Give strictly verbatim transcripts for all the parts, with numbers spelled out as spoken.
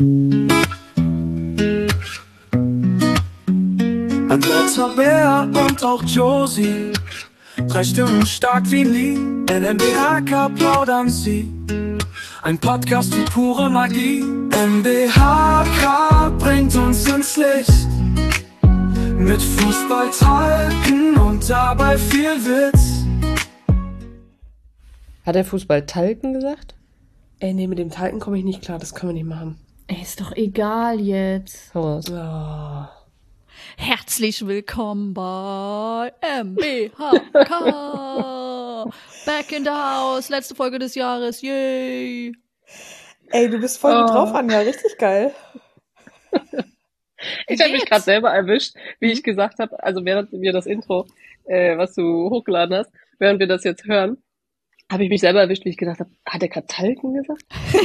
Andrea, Bea und auch Josie, drei Stimmen stark wie nie, in N B H K plaudern sie. Ein Podcast wie pure Magie. N B H K bringt uns ins Licht, mit Fußballtalken und dabei viel Witz. Hat er Fußballtalken gesagt? Ey, nee, mit dem Talken komme ich nicht klar, das können wir nicht machen. Ey, ist doch egal jetzt. Hau raus. Oh. Herzlich willkommen bei M B H K. Back in the house, letzte Folge des Jahres, yay. Ey, du bist voll gut Oh. drauf, Anja, richtig geil. Ich habe mich gerade selber erwischt, wie ich gesagt habe, also während wir das Intro, äh, was du hochgeladen hast, während wir das jetzt hören, habe ich mich selber erwischt, wie ich gedacht habe, hat er gerade Talken gesagt?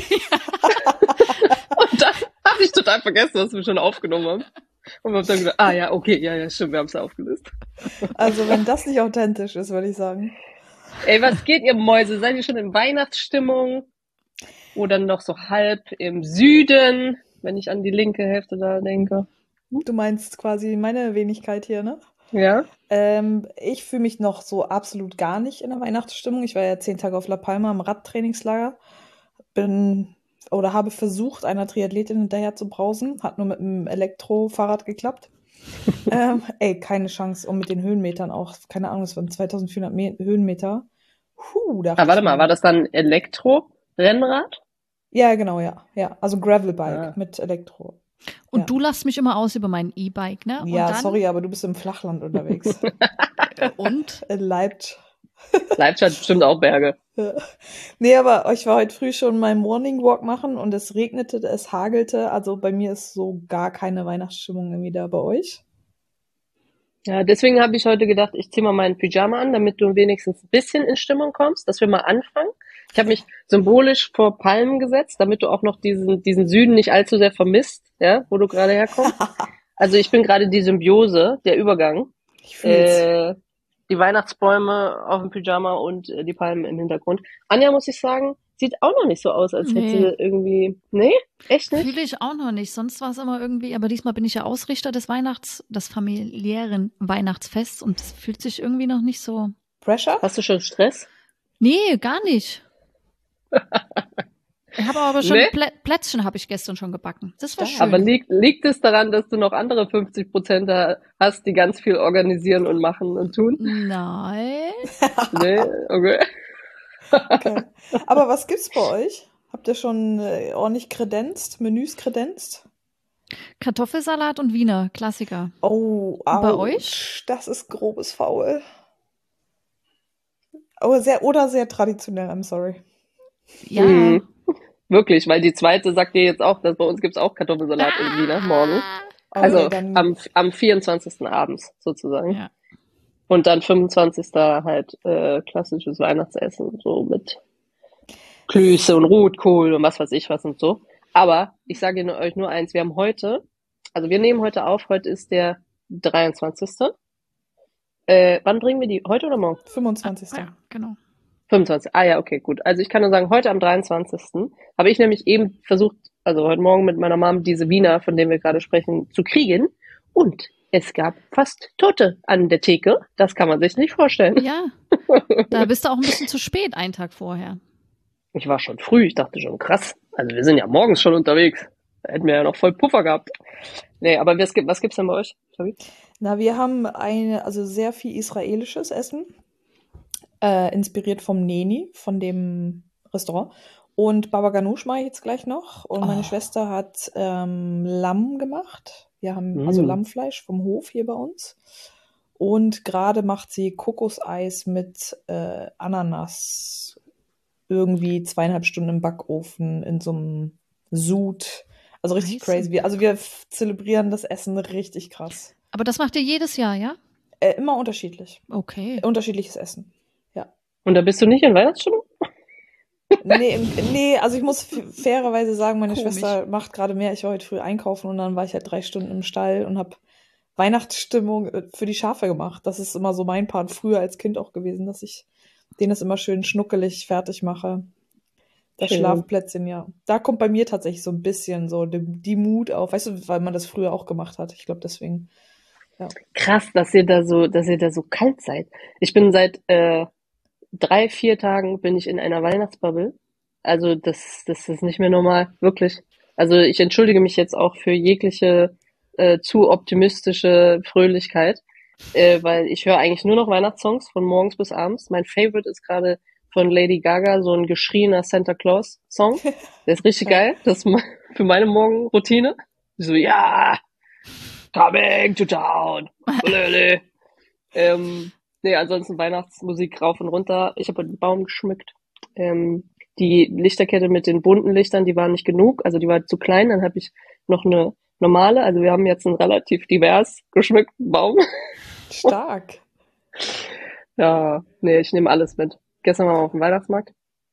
Und dann habe ich total vergessen, was wir schon aufgenommen haben. Und wir haben dann gedacht, ah ja, okay, ja, ja, stimmt, wir haben es ja aufgelöst. Also, wenn das nicht authentisch ist, würde ich sagen. Ey, was geht, ihr Mäuse? Seid ihr schon in Weihnachtsstimmung? Oder noch so halb im Süden, wenn ich an die linke Hälfte da denke? Du meinst quasi meine Wenigkeit hier, ne? Ja? Ähm, ich fühle mich noch so absolut gar nicht in der Weihnachtsstimmung. Ich war ja zehn Tage auf La Palma im Radtrainingslager. Bin oder habe versucht, einer Triathletin hinterher zu brausen. Hat nur mit einem Elektrofahrrad geklappt. ähm, ey, keine Chance. Und mit den Höhenmetern auch. Keine Ahnung, es waren zweitausendvierhundert Me- Höhenmeter. Huh, da Ah, warte mal, war das dann Elektro-Rennrad? Ja, genau, ja. Ja, also Gravelbike Ah. mit Elektro. Und Ja. du lachst mich immer aus über mein E-Bike, ne? Und Ja, dann, sorry, aber du bist im Flachland unterwegs. Und? In Leipzig. Leipzig hat bestimmt auch Berge. Ja. Nee, aber ich war heute früh schon meinen Morning Walk machen und es regnete, es hagelte. Also bei mir ist so gar keine Weihnachtsstimmung irgendwie da. Bei euch? Ja, deswegen habe ich heute gedacht, ich ziehe mal meinen Pyjama an, damit du wenigstens ein bisschen in Stimmung kommst, dass wir mal anfangen. Ich habe mich symbolisch vor Palmen gesetzt, damit du auch noch diesen, diesen Süden nicht allzu sehr vermisst, ja, wo du gerade herkommst. Also ich bin gerade die Symbiose, der Übergang. Ich fühl's. Äh, die Weihnachtsbäume auf dem Pyjama und äh, die Palmen im Hintergrund. Anja, muss ich sagen, sieht auch noch nicht so aus, als hätte Nee. sie irgendwie... Nee? Echt nicht? Fühle ich auch noch nicht. Sonst war es immer irgendwie, aber diesmal bin ich ja Ausrichter des Weihnachts, des familiären Weihnachtsfests und es fühlt sich irgendwie noch nicht so. Pressure? Hast du schon Stress? Nee, gar nicht. Ich habe aber schon Nee? Plä Plätzchen habe ich gestern schon gebacken. Das war Ja, schön. Aber liegt, liegt es daran, dass du noch andere fünfzig Prozent da hast, die ganz viel organisieren und machen und tun? Nein. Nee? Okay. Okay. Aber was gibt's bei euch? Habt ihr schon äh, ordentlich kredenzt, Menüs kredenzt? Kartoffelsalat und Wiener, Klassiker. Oh, Und bei ouch, euch? das ist grobes Faul. Aber sehr, oder sehr traditionell, I'm sorry. Ja. Mhm. Wirklich, weil die zweite sagt dir jetzt auch, dass bei uns gibt's auch Kartoffelsalat und Wiener morgen. Also Okay, dann, am, am vierundzwanzigsten abends sozusagen. Ja. Und dann fünfundzwanzigsten halt äh, klassisches Weihnachtsessen, so mit Klöße und Rotkohl und was weiß ich was und so. Aber ich sage Ihnen- euch nur eins, wir haben heute, also wir nehmen heute auf, heute ist der dreiundzwanzigste Äh, wann bringen wir die? Heute oder morgen? fünfundzwanzigsten Ja, genau. fünfundzwanzig Ah ja, okay, gut. Also ich kann nur sagen, heute am dreiundzwanzigsten habe ich nämlich eben versucht, also heute Morgen mit meiner Mom diese Wiener, von denen wir gerade sprechen, zu kriegen. Und es gab fast Tote an der Theke. Das kann man sich nicht vorstellen. Ja. Da bist du auch ein bisschen zu spät, einen Tag vorher. Ich war schon früh, ich dachte schon, krass. Also wir sind ja morgens schon unterwegs. Da hätten wir ja noch voll Puffer gehabt. Nee, aber was, gibt, was gibt's denn bei euch? Sorry. Na, wir haben eine, also sehr viel israelisches Essen, äh, inspiriert vom Neni, von dem Restaurant. Und Baba Ganoush mache ich jetzt gleich noch. Und meine Oh. Schwester hat ähm, Lamm gemacht. Wir haben also Mm. Lammfleisch vom Hof hier bei uns. Und gerade macht sie Kokoseis mit äh, Ananas. Irgendwie zweieinhalb Stunden im Backofen in so einem Sud. Also richtig Nice. crazy. Wir, also wir f- zelebrieren das Essen richtig krass. Aber das macht ihr jedes Jahr, ja? Äh, immer unterschiedlich. Okay. Unterschiedliches Essen. Ja. Und da bist du nicht in Weihnachtsstimmung? Nee, im- nee, also ich muss f- fairerweise sagen, meine Komisch. Schwester macht gerade mehr. Ich war heute früh einkaufen und dann war ich halt drei Stunden im Stall und habe Weihnachtsstimmung äh, für die Schafe gemacht. Das ist immer so mein Part früher als Kind auch gewesen, dass ich denen das immer schön schnuckelig fertig mache. Das Schön. Schlafplätzchen, ja. Da kommt bei mir tatsächlich so ein bisschen so die, die Mut auf, weißt du, weil man das früher auch gemacht hat. Ich glaube, deswegen, ja. Krass, dass ihr da so, dass ihr da so kalt seid. Ich bin seit äh, drei, vier Tagen bin ich in einer Weihnachtsbubble. Also das, das ist nicht mehr normal, wirklich. Also ich entschuldige mich jetzt auch für jegliche äh, zu optimistische Fröhlichkeit, äh, weil ich höre eigentlich nur noch Weihnachtssongs von morgens bis abends. Mein Favorite ist gerade von Lady Gaga, so ein geschrieener Santa Claus Song. Der ist richtig Ja. geil. Das ist me- für meine Morgenroutine. So, ja, coming to town. Ulele. ähm, nee, ansonsten Weihnachtsmusik rauf und runter. Ich habe den Baum geschmückt. Ähm, die Lichterkette mit den bunten Lichtern, die war nicht genug. Also die war zu klein. Dann habe ich noch eine normale. Also wir haben jetzt einen relativ divers geschmückten Baum. Stark. Ja, nee, ich nehme alles mit. Gestern waren wir auf dem Weihnachtsmarkt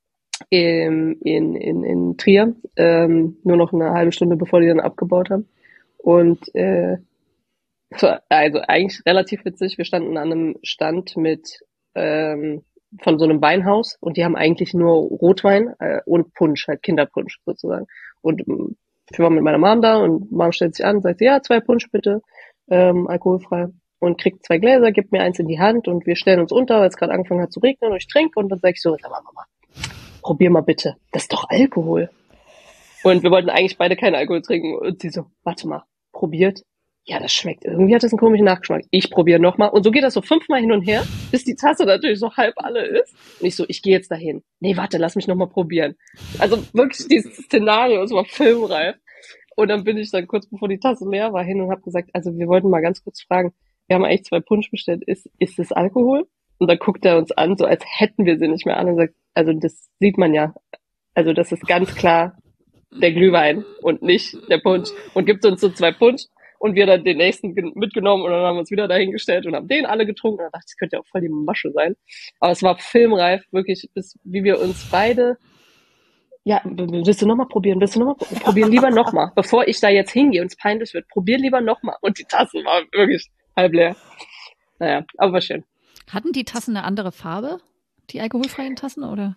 in, in, in, in Trier, ähm, nur noch eine halbe Stunde, bevor die dann abgebaut haben. Und äh, es war also eigentlich relativ witzig. Wir standen an einem Stand mit ähm, von so einem Weinhaus und die haben eigentlich nur Rotwein äh, und Punsch, halt Kinderpunsch sozusagen. Und ähm, ich war mit meiner Mom da und Mom stellt sich an und sagt, ja, zwei Punsch bitte, ähm, alkoholfrei. Und kriegt zwei Gläser, gibt mir eins in die Hand und wir stellen uns unter, weil es gerade angefangen hat zu regnen und ich trinke und dann sage ich so, sag mal, Mama, probier mal bitte, das ist doch Alkohol. Und wir wollten eigentlich beide keinen Alkohol trinken und sie so, warte mal, probiert? Ja, das schmeckt, irgendwie hat das einen komischen Nachgeschmack. Ich probiere nochmal und so geht das so fünfmal hin und her, bis die Tasse natürlich so halb alle ist. Und ich so, ich gehe jetzt dahin. Nee, warte, lass mich nochmal probieren. Also wirklich dieses Szenario, es war filmreif. Und dann bin ich dann kurz bevor die Tasse leer war hin und habe gesagt, also wir wollten mal ganz kurz fragen, wir haben eigentlich zwei Punsch bestellt, ist, ist das Alkohol? Und dann guckt er uns an, so als hätten wir sie nicht mehr an und sagt, also das sieht man ja, also das ist ganz klar der Glühwein und nicht der Punsch. Und gibt uns so zwei Punsch und wir dann den nächsten gen- mitgenommen und dann haben wir uns wieder dahingestellt und haben den alle getrunken. Und dann dachte ich, das könnte ja auch voll die Masche sein. Aber es war filmreif, wirklich, bis wie wir uns beide, ja, willst du nochmal probieren, willst du nochmal probieren, lieber nochmal, bevor ich da jetzt hingehe und es peinlich wird, probier lieber nochmal. Und die Tasse war wirklich halb leer. Naja, aber war schön. Hatten die Tassen eine andere Farbe? Die alkoholfreien Tassen, oder?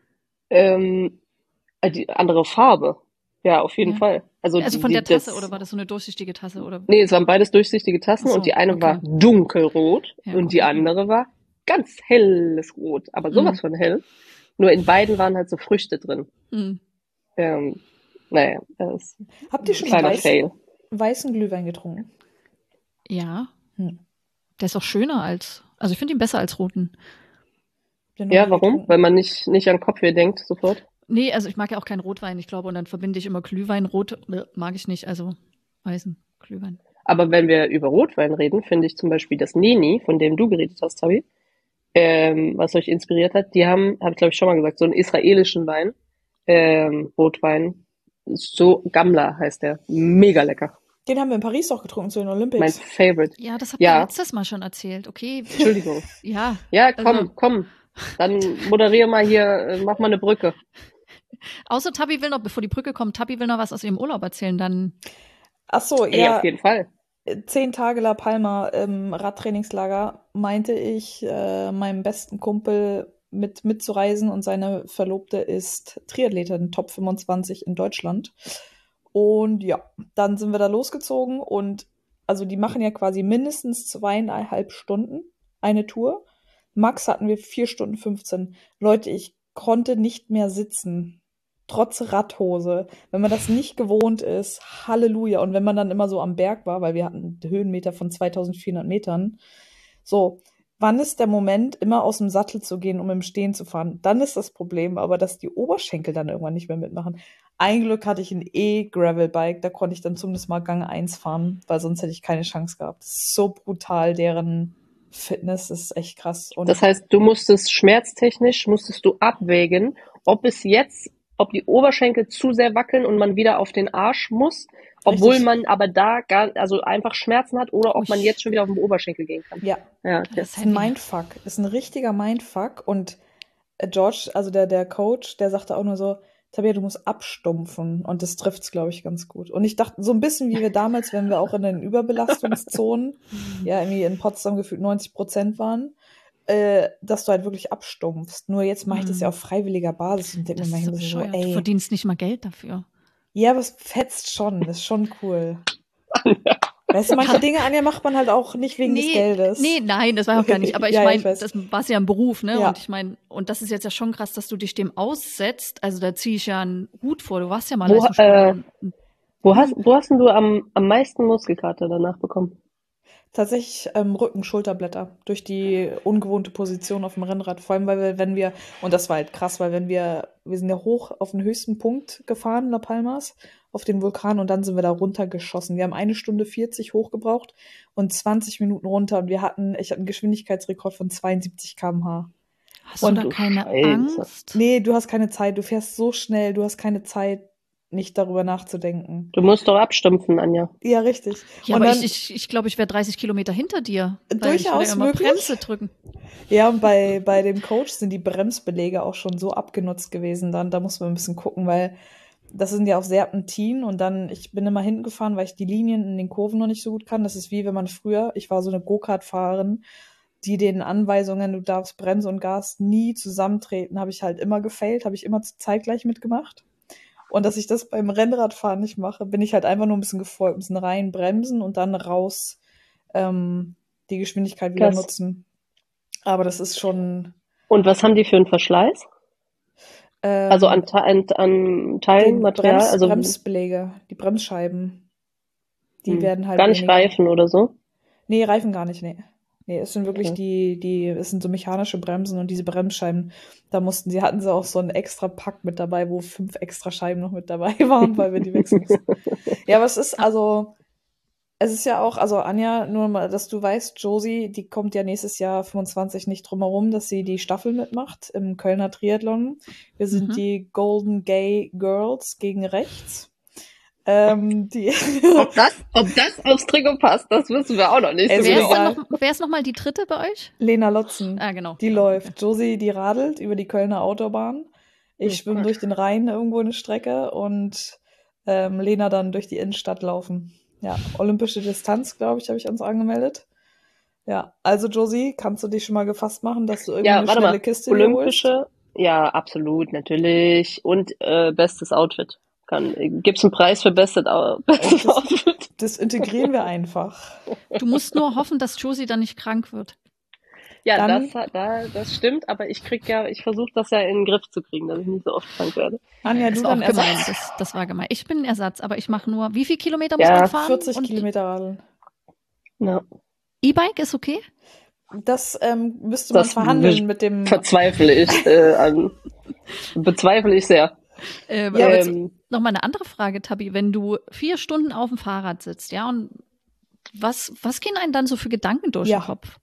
Ähm, äh, die andere Farbe. Ja, auf jeden Ja. Fall. Also, Also von die, der Tasse, das, oder war das so eine durchsichtige Tasse? Oder? Nee, es waren beides durchsichtige Tassen Ach so, und die eine okay. war dunkelrot Ja, und gut. die andere war ganz helles Rot. Aber sowas Mhm. von hell. Nur in beiden waren halt so Früchte drin. Hm. Ähm, naja, das ist Habt ihr ein schon kleiner weiß, Fail. weißen Glühwein getrunken? Ja, Hm. der ist auch schöner als, also ich finde ihn besser als roten. Den noch Ja, nicht warum? getrunken. Weil man nicht, nicht an Kopfweh denkt sofort. Nee, also ich mag ja auch keinen Rotwein, ich glaube, und dann verbinde ich immer Glühwein, rot äh, mag ich nicht, also weißen Glühwein. Aber wenn wir über Rotwein reden, finde ich zum Beispiel das Nini, von dem du geredet hast, Tabi, ähm, was euch inspiriert hat, die haben, habe ich glaube ich schon mal gesagt, so einen israelischen Wein, ähm, Rotwein, so Gamla heißt der, mega lecker, Den haben wir in Paris auch getrunken zu den mein Olympics. Favorite. Ja, das habt Ja. ihr letztes Mal schon erzählt, okay. Entschuldigung. Ja, Ja, komm, Also- komm, dann moderier mal hier, äh, mach mal eine Brücke. außer Tabi will noch, bevor die Brücke kommt, Tabi will noch was aus ihrem Urlaub erzählen, dann, Ach so, Ey, ja, auf jeden Fall. zehn Tage La Palma im Radtrainingslager meinte ich äh, meinem besten Kumpel mit mitzureisen und seine Verlobte ist Triathletin, Top fünfundzwanzig in Deutschland. Und ja, dann sind wir da losgezogen und also die machen ja quasi mindestens zweieinhalb Stunden eine Tour. Max hatten wir vier Stunden fünfzehn. Leute, ich konnte nicht mehr sitzen. Trotz Radhose. Wenn man das nicht gewohnt ist, Halleluja. Und wenn man dann immer so am Berg war, weil wir hatten Höhenmeter von zweitausendvierhundert Metern, so, wann ist der Moment, immer aus dem Sattel zu gehen, um im Stehen zu fahren? Dann ist das Problem, aber dass die Oberschenkel dann irgendwann nicht mehr mitmachen. Ein Glück hatte ich ein E-Gravel-Bike, da konnte ich dann zumindest mal Gang eins fahren, weil sonst hätte ich keine Chance gehabt. Das ist so brutal, deren Fitness ist echt krass. Und Das heißt, du musstest schmerztechnisch, musstest du abwägen, ob es jetzt, ob die Oberschenkel zu sehr wackeln und man wieder auf den Arsch muss, obwohl Richtig. man aber da gar, also einfach Schmerzen hat oder ob man Ui. jetzt schon wieder auf den Oberschenkel gehen kann. ja, Ja, das das ist ein Mindfuck. Ist ein richtiger Mindfuck. Und äh, George, also der, der Coach, der sagte auch nur so, Tabea, du musst abstumpfen. Und das trifft's, glaube ich, ganz gut. Und ich dachte, so ein bisschen wie wir damals, wenn wir auch in den Überbelastungszonen, ja, irgendwie in Potsdam gefühlt neunzig Prozent waren, äh, dass du halt wirklich abstumpfst. Nur jetzt mache ich das ja Mhm. auf freiwilliger Basis und denke Das mir ist so manchmal so, bescheuert. Du ey, verdienst nicht mal Geld dafür. ja, aber es fetzt schon, das ist schon cool. Weißt du, manche Dinge, Anja, macht man halt auch nicht wegen des Nee, Geldes. nee, nein, das war auch gar nicht. Aber ich Ja, ja, meine, ich weiß. das war ja ein Beruf, ne? Ja. Und ich meine, und das ist jetzt ja schon krass, dass du dich dem aussetzt. Also da ziehe ich ja einen Hut vor. Du warst ja mal Wo, Leistungssportler. äh, und- Wo hast, wo hast denn du am, am meisten Muskelkater danach bekommen? Tatsächlich ähm, Rücken, Schulterblätter durch die ungewohnte Position auf dem Rennrad. Vor allem, weil wir, wenn wir, und das war halt krass, weil wenn wir, wir sind ja hoch auf den höchsten Punkt gefahren, La Palmas, auf den Vulkan und dann sind wir da runtergeschossen. Wir haben eine Stunde vierzig hochgebraucht und zwanzig Minuten runter und wir hatten, ich hatte einen Geschwindigkeitsrekord von zweiundsiebzig Kilometer pro Stunde. Hast du Und da du keine Scheiße. Angst? Nee, du hast keine Zeit, du fährst so schnell, du hast keine Zeit, nicht darüber nachzudenken. Du musst doch abstumpfen, Anja. Ja, richtig. Ja, und aber dann, ich, ich, ich glaube, ich wäre dreißig Kilometer hinter dir. Weil ich würde Durchaus ja immer möglich. Bremse drücken. Ja, und bei, bei dem Coach sind die Bremsbeläge auch schon so abgenutzt gewesen. Dann, da muss man ein bisschen gucken, weil das sind ja auch Serpentinen und dann, ich bin immer hinten gefahren, weil ich die Linien in den Kurven noch nicht so gut kann. Das ist wie wenn man früher, ich war so eine Go-Kart-Fahrerin, die den Anweisungen, du darfst Bremse und Gas nie zusammentreten, habe ich halt immer gefailt, habe ich immer zeitgleich mitgemacht. Und dass ich das beim Rennradfahren nicht mache, bin ich halt einfach nur ein bisschen gefolgt, ein bisschen rein bremsen und dann raus ähm, die Geschwindigkeit wieder Krass. nutzen. Aber das ist schon Und was haben die für einen Verschleiß? ähm, Also an, Te- an, an Teilen, den Material? Brems, Also Bremsbeläge, die Bremsscheiben, die hm, werden halt gar nicht weniger. Reifen oder so? Nee, Reifen gar nicht, nee. Nee, es sind wirklich Okay. die, die, es sind so mechanische Bremsen und diese Bremsscheiben, da mussten sie, hatten sie auch so einen extra Pack mit dabei, wo fünf extra Scheiben noch mit dabei waren, weil wir die wechseln mussten. Ja, aber es ist, also, es ist ja auch, also Anja, nur mal, dass du weißt, Josie, die kommt ja nächstes Jahr fünfundzwanzig nicht drum herum, dass sie die Staffel mitmacht im Kölner Triathlon. Wir sind Mhm. die Golden Gay Girls gegen rechts. Ähm, die Ob das, ob das aufs Trikot passt, das wissen wir auch noch nicht. Es so ist Wer ist, genau. egal. denn noch, wer ist noch mal die dritte bei euch? Lena Lotzen, Ah, genau. die genau, läuft. Josie, die radelt über die Kölner Autobahn. Ich Oh schwimme Gott. durch den Rhein irgendwo eine Strecke und ähm, Lena dann durch die Innenstadt laufen. Ja, olympische Distanz, glaube ich, habe ich uns angemeldet. Ja, also Josie, kannst du dich schon mal gefasst machen, dass du irgendwie Ja, eine warte schnelle mal. Kiste dir holst? Olympische, ja, absolut, natürlich. Und äh, bestes Outfit. Kann, gibt's einen Preis für bestes, Au- bestes Das- Outfit? Das integrieren wir einfach. Du musst nur hoffen, dass Josie dann nicht krank wird. Ja, Dann- das, hat- da, das stimmt, aber ich krieg ja, ich versuche das ja in den Griff zu kriegen, dass ich nicht so oft krank werde. Anja, Das du war dann auch gemein. Ersatz? Das, das war gemein. Ich bin ein Ersatz, aber ich mache nur. Wie viel Kilometer muss Ja, man fahren? vierzig Und Kilometer radeln. Ja. E-Bike ist okay? Das ähm, müsste man Das verhandeln wisch- mit dem. Verzweifle ich äh, an. Bezweifle ich sehr. Ähm, Ja, aber aber- jetzt noch mal eine andere Frage, Tabi. Wenn du vier Stunden auf dem Fahrrad sitzt, ja, und was, was gehen einem dann so für Gedanken durch Ja. den Kopf?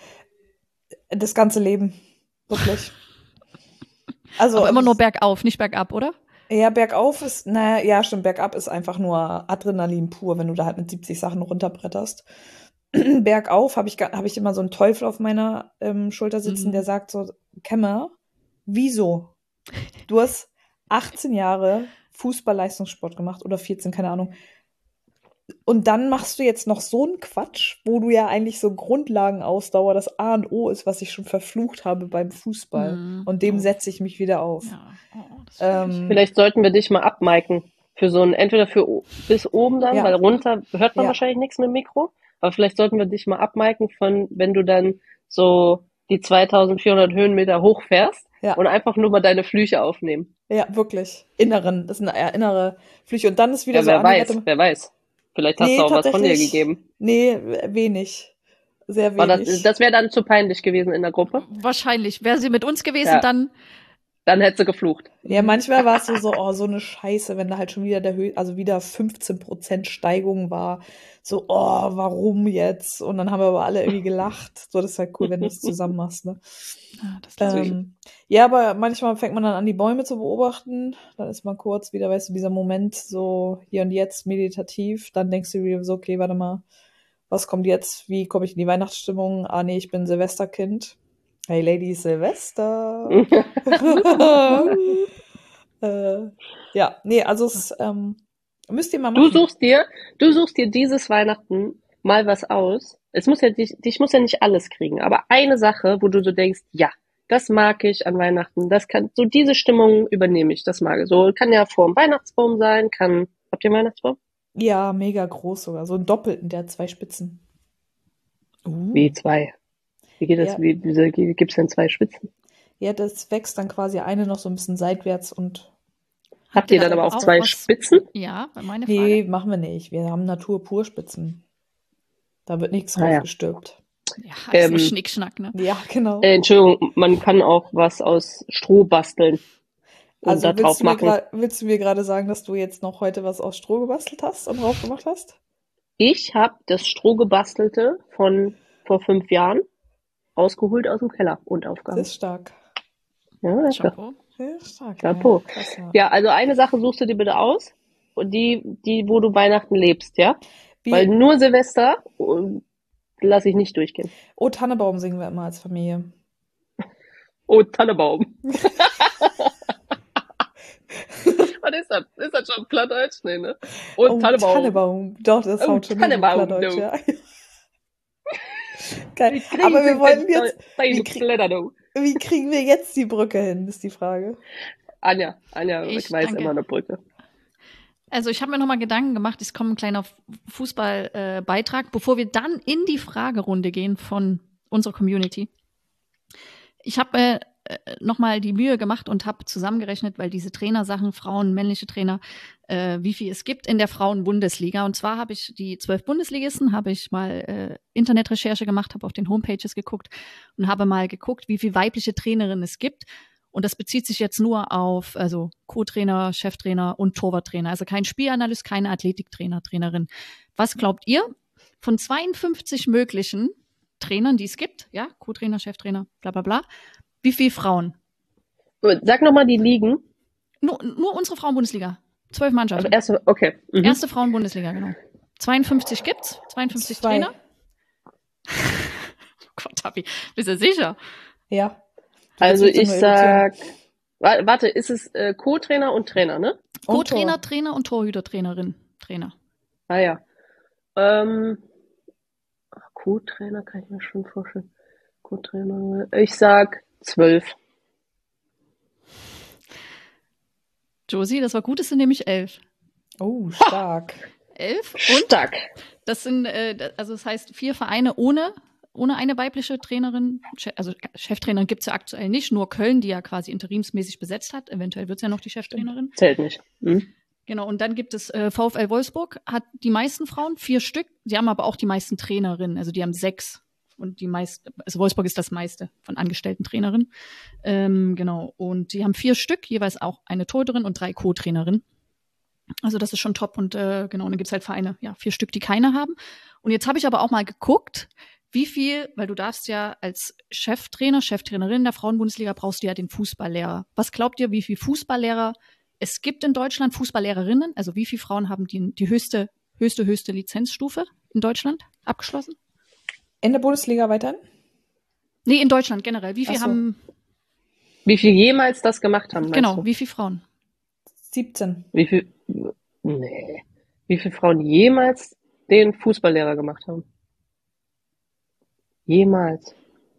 Das ganze Leben. Wirklich. Also, Aber immer nur bergauf, nicht bergab, oder? Ja, bergauf ist, naja, ja, stimmt, bergab ist einfach nur Adrenalin pur, wenn du da halt mit siebzig Sachen runterbretterst. Bergauf habe ich, ga- hab ich immer so einen Teufel auf meiner ähm, Schulter sitzen, Mhm. der sagt so, Kemmer, wieso? Du hast achtzehn Jahre Fußball-Leistungssport gemacht oder vierzehn, keine Ahnung. Und dann machst du jetzt noch so einen Quatsch, wo du ja eigentlich so Grundlagenausdauer das A und O ist, was ich schon verflucht habe beim Fußball. Mhm. Und dem Oh. setze ich mich wieder auf. Ja. Oh, das fühl ich. Ähm, Vielleicht sollten wir dich mal abmiken. Für so ein, entweder für o- bis oben dann, Ja. weil runter hört man Ja. wahrscheinlich nichts mit dem Mikro. Aber vielleicht sollten wir dich mal abmiken von, wenn du dann so die zweitausendvierhundert Höhenmeter hochfährst Ja. und einfach nur mal deine Flüche aufnehmen. Ja, wirklich. Inneren. Das sind eher innere Flüche. Und dann ist wieder Ja, so wer Anja, weiß, warte mal. wer weiß. Vielleicht hast Nee, du auch was von dir tatsächlich. gegeben. Nee, wenig. Sehr Aber wenig. das, das wäre dann zu peinlich gewesen in der Gruppe. Wahrscheinlich. Wäre sie mit uns gewesen, Ja. dann. Dann hätte sie geflucht. Ja, manchmal war es so, so, oh, so eine Scheiße, wenn da halt schon wieder der Höhe, also wieder fünfzehn Prozent Steigung war. So, oh, warum jetzt? Und dann haben wir aber alle irgendwie gelacht. So, das ist halt cool, wenn du es zusammen machst, ne? Ah, das lass ich. Ähm, ja, aber manchmal fängt man dann an, die Bäume zu beobachten. Dann ist man kurz wieder, weißt du, dieser Moment so hier und jetzt meditativ. Dann denkst du dir so, okay, warte mal, was kommt jetzt? Wie komme ich in die Weihnachtsstimmung? Ah, nee, ich bin Silvesterkind. Hey, Ladies, Silvester. äh, ja, nee, also es ähm, müsst ihr mal Du machen. suchst dir, du suchst dir dieses Weihnachten mal was aus. Es muss ja dich, dich muss ja nicht alles kriegen, aber eine Sache, wo du so denkst, ja, das mag ich an Weihnachten, das kann, so diese Stimmung übernehme ich, das mag ich. So, kann ja vor dem Weihnachtsbaum sein, kann, habt ihr einen Weihnachtsbaum? Ja, mega groß sogar. So einen doppelten, der hat zwei Spitzen. Uh. Wie zwei? Wie geht das, Ja. wie, wie, wie gibt's denn zwei Spitzen? Ja, das wächst dann quasi eine noch so ein bisschen seitwärts und Habt ihr dann aber auch auch zwei was- Spitzen? Ja, meine Frage. nee, machen wir nicht. Wir haben Natur-Pur-Spitzen. Da wird nichts Ah, ja. draufgestülpt. Ja, ist Ähm, nur Schnickschnack, ne? Ja, genau. Äh, Entschuldigung, man kann auch was aus Stroh basteln und Also da drauf willst du, mir machen. gra- willst du mir gerade sagen, dass du jetzt noch heute was aus Stroh gebastelt hast und drauf gemacht hast? Ich habe das Stroh gebastelte von vor fünf Jahren ausgeholt aus dem Keller und Das aufgehangen. ist stark. Ja, das ist Chapeau. Sehr stark. Chapeau. Ja, krass, ja. ja, also eine Sache suchst du dir bitte aus und die, die, wo du Weihnachten lebst, ja? Wie, Weil nur Silvester äh, lasse ich nicht durchgehen. Oh, Tannebaum singen wir immer als Familie. Oh, Tannebaum. Was ist das? Ist das schon Plattdeutsch? Nee, ne? Oh, Tannebaum. Tannebaum. Doch, das Oh, haut schon Tannebaum, hin, Plattdeutsch, du. ja. Geil. Aber wir wollen jetzt, Deine wie krieg- Blätter, du. wie kriegen wir jetzt die Brücke hin, ist die Frage. Anja, Anja, Ich ich weiß danke. immer eine Brücke. Also ich habe mir nochmal Gedanken gemacht, es kommt ein kleiner Fußballbeitrag, äh, Beitrag, bevor wir dann in die Fragerunde gehen von unserer Community. Ich habe äh, nochmal die Mühe gemacht und habe zusammengerechnet, weil diese Trainersachen, Frauen, männliche Trainer, äh, wie viel es gibt in der Frauen-Bundesliga. Und zwar habe ich die zwölf Bundesligisten, habe ich mal äh, Internetrecherche gemacht, habe auf den Homepages geguckt und habe mal geguckt, wie viele weibliche Trainerinnen es gibt. Und das bezieht sich jetzt nur auf also Co-Trainer, Cheftrainer und Torwarttrainer. Also kein Spielanalyst, keine Athletiktrainer, Trainerin. Was glaubt ihr von zweiundfünfzig möglichen Trainern, die es gibt, ja, Co-Trainer, Cheftrainer, bla bla bla, wie viele Frauen? Sag nochmal die Ligen. Nur, nur unsere Frauen-Bundesliga. Zwölf Mannschaften. Also erste, okay. Mhm. Erste Frauen-Bundesliga, genau. zweiundfünfzig gibt's, zweiundfünfzig Zwei. Trainer. Oh Gott, Habi, bist du sicher? Ja. Also Das wird ich so nur irritieren. sag, wa- warte, ist es äh, Co-Trainer und Trainer, ne? Und Co-Trainer, Tor. Trainer und Torhüter-Trainerin. Trainer. Ah ja. Ähm, Co-Trainer kann ich mir schon vorstellen. Co-Trainer. Ich sag zwölf. Josie, das war gut, es sind nämlich elf. Oh, stark. Elf? Und Stark. das sind, äh, also das heißt vier Vereine ohne, ohne eine weibliche Trainerin. Che- Also Cheftrainerin gibt's ja aktuell nicht, nur Köln, die ja quasi interimsmäßig besetzt hat. Eventuell wird's ja noch die Cheftrainerin. Zählt nicht. Mhm. Genau, und dann gibt es äh, VfL Wolfsburg, hat die meisten Frauen, vier Stück. Sie haben aber auch die meisten Trainerinnen, also die haben sechs. Und die meisten, also Wolfsburg ist das meiste von angestellten Trainerinnen. Ähm, genau, und die haben vier Stück, jeweils auch eine Torhüterin und drei Co-Trainerinnen. Also das ist schon top. Und äh, genau, und dann gibt's halt Vereine, ja, vier Stück, die keine haben. Und jetzt habe ich aber auch mal geguckt, wie viel, weil du darfst ja als Cheftrainer, Cheftrainerin der Frauenbundesliga brauchst du ja den Fußballlehrer. Was glaubt ihr, wie viel Fußballlehrer es gibt in Deutschland, Fußballlehrerinnen? Also wie viele Frauen haben die, die höchste, höchste, höchste Lizenzstufe in Deutschland abgeschlossen? In der Bundesliga weiterhin? Nee, in Deutschland generell. Wie viel Ach so. haben, Wie viel jemals das gemacht haben, meinst genau, du? wie viele Frauen? siebzehn. Wie viel, nee. Wie viele Frauen jemals den Fußballlehrer gemacht haben? Jemals.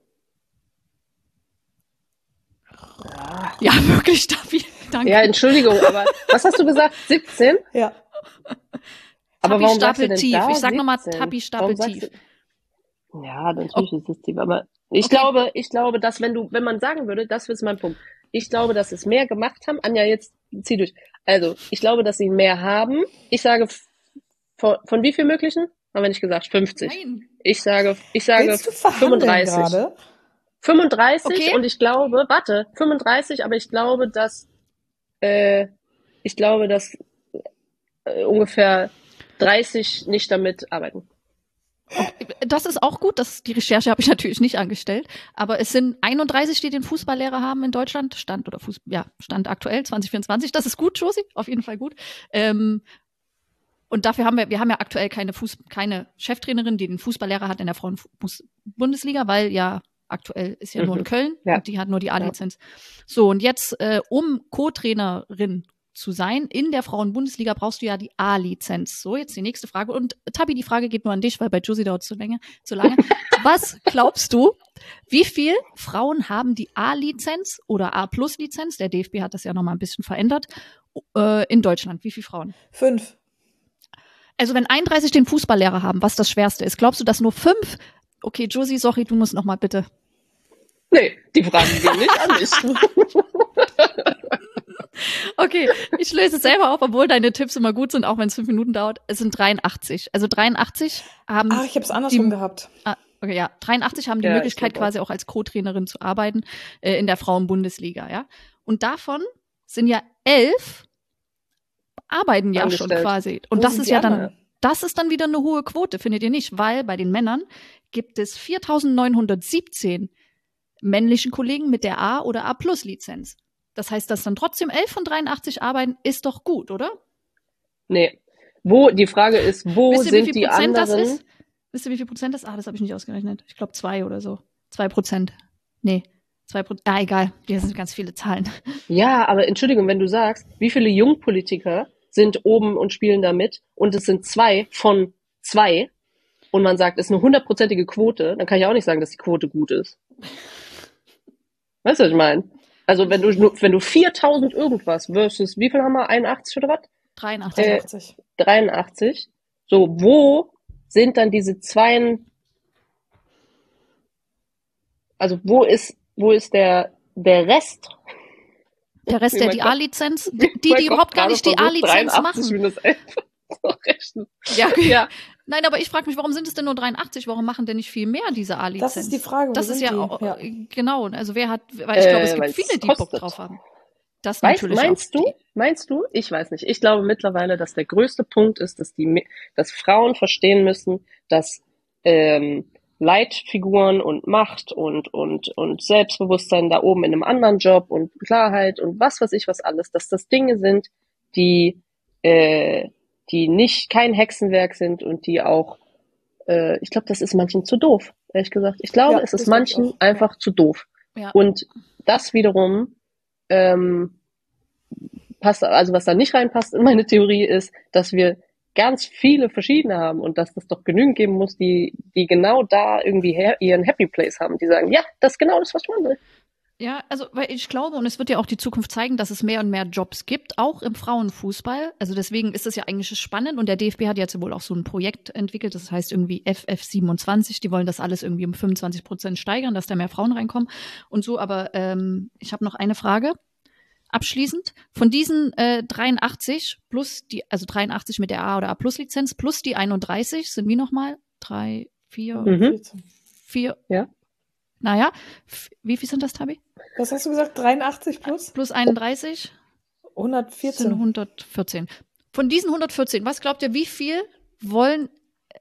Ja, wirklich, Davi, danke. Ja, Entschuldigung, aber was hast du gesagt? siebzehn? Ja. Aber Tabi warum sagst du stapelt denn tief. da Ich sag nochmal, siebzehn? Tabi Warum stapelt sagst tief. du- Ja, natürlich ist es tief, aber ich Okay. glaube, ich glaube, dass wenn du, wenn man sagen würde, das ist mein Punkt. Ich glaube, dass es mehr gemacht haben. Anja, jetzt zieh durch. Also, ich glaube, dass sie mehr haben. Ich sage, f- von, von wie viel möglichen? Haben wir nicht gesagt, fünfzig. Nein. Ich sage, ich sage Willst du verhandeln fünfunddreißig. gerade? fünfunddreißig Okay. und ich glaube, warte, fünfunddreißig, aber ich glaube, dass, äh, ich glaube, dass äh, ungefähr dreißig nicht damit arbeiten. Das ist auch gut. Das, die Recherche habe ich natürlich nicht angestellt. Aber es sind einunddreißig, die den Fußballlehrer haben in Deutschland. Stand oder Fuß, ja, Stand aktuell zwanzig vierundzwanzig. Das ist gut, Josie. Auf jeden Fall gut. Ähm, und dafür haben wir, wir haben ja aktuell keine Fuß, keine Cheftrainerin, die den Fußballlehrer hat in der Frauen-Bundesliga, weil ja aktuell ist ja nur in Mhm. Köln Ja. und die hat nur die Ja. A-Lizenz. So, und jetzt, äh, um Co-Trainerin zu sein. In der Frauen-Bundesliga brauchst du ja die A-Lizenz. So, jetzt die nächste Frage. Und Tabi, die Frage geht nur an dich, weil bei Josie dauert es zu lange. Zu lange. Was glaubst du, wie viel Frauen haben die A-Lizenz oder A-Plus-Lizenz? Der D F B hat das ja nochmal ein bisschen verändert. Äh, in Deutschland. Wie viele Frauen? Fünf. Also wenn einunddreißig den Fußballlehrer haben, was das Schwerste ist, glaubst du, dass nur fünf? Okay, Josie, sorry, du musst nochmal bitte. Nee, die Fragen gehen nicht an mich. Okay, ich löse es selber auf, obwohl deine Tipps immer gut sind, auch wenn es fünf Minuten dauert. Es sind dreiundachtzig. Also dreiundachtzig haben. Ach, ich habe es andersrum die, gehabt. Ah, okay, ja. dreiundachtzig haben die Ja, Möglichkeit, ich glaub auch. quasi auch als Co-Trainerin zu arbeiten äh, in der Frauen-Bundesliga, ja. Und davon sind ja elf arbeiten ja schon Angestellt. quasi. Und Wo das sind ist die ja dann, anderen? das ist dann wieder eine hohe Quote, findet ihr nicht? Weil bei den Männern gibt es viertausendneunhundertsiebzehn männlichen Kollegen mit der A- oder A-Plus-Lizenz. Das heißt, dass dann trotzdem elf von dreiundachtzig arbeiten, ist doch gut, oder? Nee. Wo, die Frage ist, wo Wisst ihr, wie sind viel die Prozent das anderen? ist? Wisst ihr, wie viel Prozent das ist? Ah, das habe ich nicht ausgerechnet. Ich glaube zwei oder so. Zwei Prozent. Nee, zwei Prozent. Ah, egal. Hier sind ganz viele Zahlen. Ja, aber Entschuldigung, wenn du sagst, wie viele Jungpolitiker sind oben und spielen da mit und es sind zwei von zwei und man sagt, es ist eine hundertprozentige Quote, dann kann ich auch nicht sagen, dass die Quote gut ist. Weißt du, was ich meine? Also wenn du nur- wenn du viertausend irgendwas versus, wie viel haben wir, einundachtzig oder was? dreiundachtzig. Äh, dreiundachtzig. dreiundachtzig. So, wo sind dann diese zwei, also wo ist, wo ist der, der Rest? Der Rest, Wie der mein die Kopf- A-Lizenz, wie die, die mein Kopf überhaupt gar gerade nicht die versucht, A-Lizenz dreiundachtzig machen. minus elf zu rechnen. Ja, okay. Ja, Nein, aber ich frage mich, warum sind es denn nur dreiundachtzig? Warum machen denn nicht viel mehr diese A-Lizenz? Das ist die Frage, wo Das ist sind ja, die? auch, Ja. genau. Also wer hat, weil ich glaube, es Äh, gibt weil's viele, die Bock kostet. drauf haben. Das Weißt, natürlich meinst auch. du? Meinst du? Ich weiß nicht. Ich glaube mittlerweile, dass der größte Punkt ist, dass die, Me- dass Frauen verstehen müssen, dass ähm, Leitfiguren und Macht und und und Selbstbewusstsein da oben in einem anderen Job und Klarheit und was weiß ich was alles, dass das Dinge sind, die äh, die nicht kein Hexenwerk sind und die auch, äh, ich glaube, das ist manchen zu doof, ehrlich gesagt. Ich glaube, Ja, es das ist glaub ich manchen auch. einfach zu doof. Ja. Und das wiederum ähm, passt, also was da nicht reinpasst in meine Theorie ist, dass wir ganz viele verschiedene haben und dass es doch genügend geben muss, die, die genau da irgendwie her, ihren Happy Place haben, die sagen, ja, das ist genau das, was man will. Ja, also, weil ich glaube, und es wird ja auch die Zukunft zeigen, dass es mehr und mehr Jobs gibt, auch im Frauenfußball. Also deswegen ist es ja eigentlich spannend und der D F B hat jetzt wohl auch so ein Projekt entwickelt, das heißt irgendwie F F siebenundzwanzig, die wollen das alles irgendwie um fünfundzwanzig Prozent steigern, dass da mehr Frauen reinkommen und so, aber ähm, ich habe noch eine Frage. Abschließend, von diesen äh, dreiundachtzig plus die, also dreiundachtzig mit der A- oder A-Plus-Lizenz plus die einunddreißig sind wie nochmal? Drei, vier, Mhm. vierzehn. vier, Ja. naja, f- wie viel sind das, Tabi? Was hast du gesagt? dreiundachtzig plus? Plus einunddreißig sind hundertvierzehn. hundertvierzehn. Von diesen hundertvierzehn, was glaubt ihr, wie viel wollen, äh,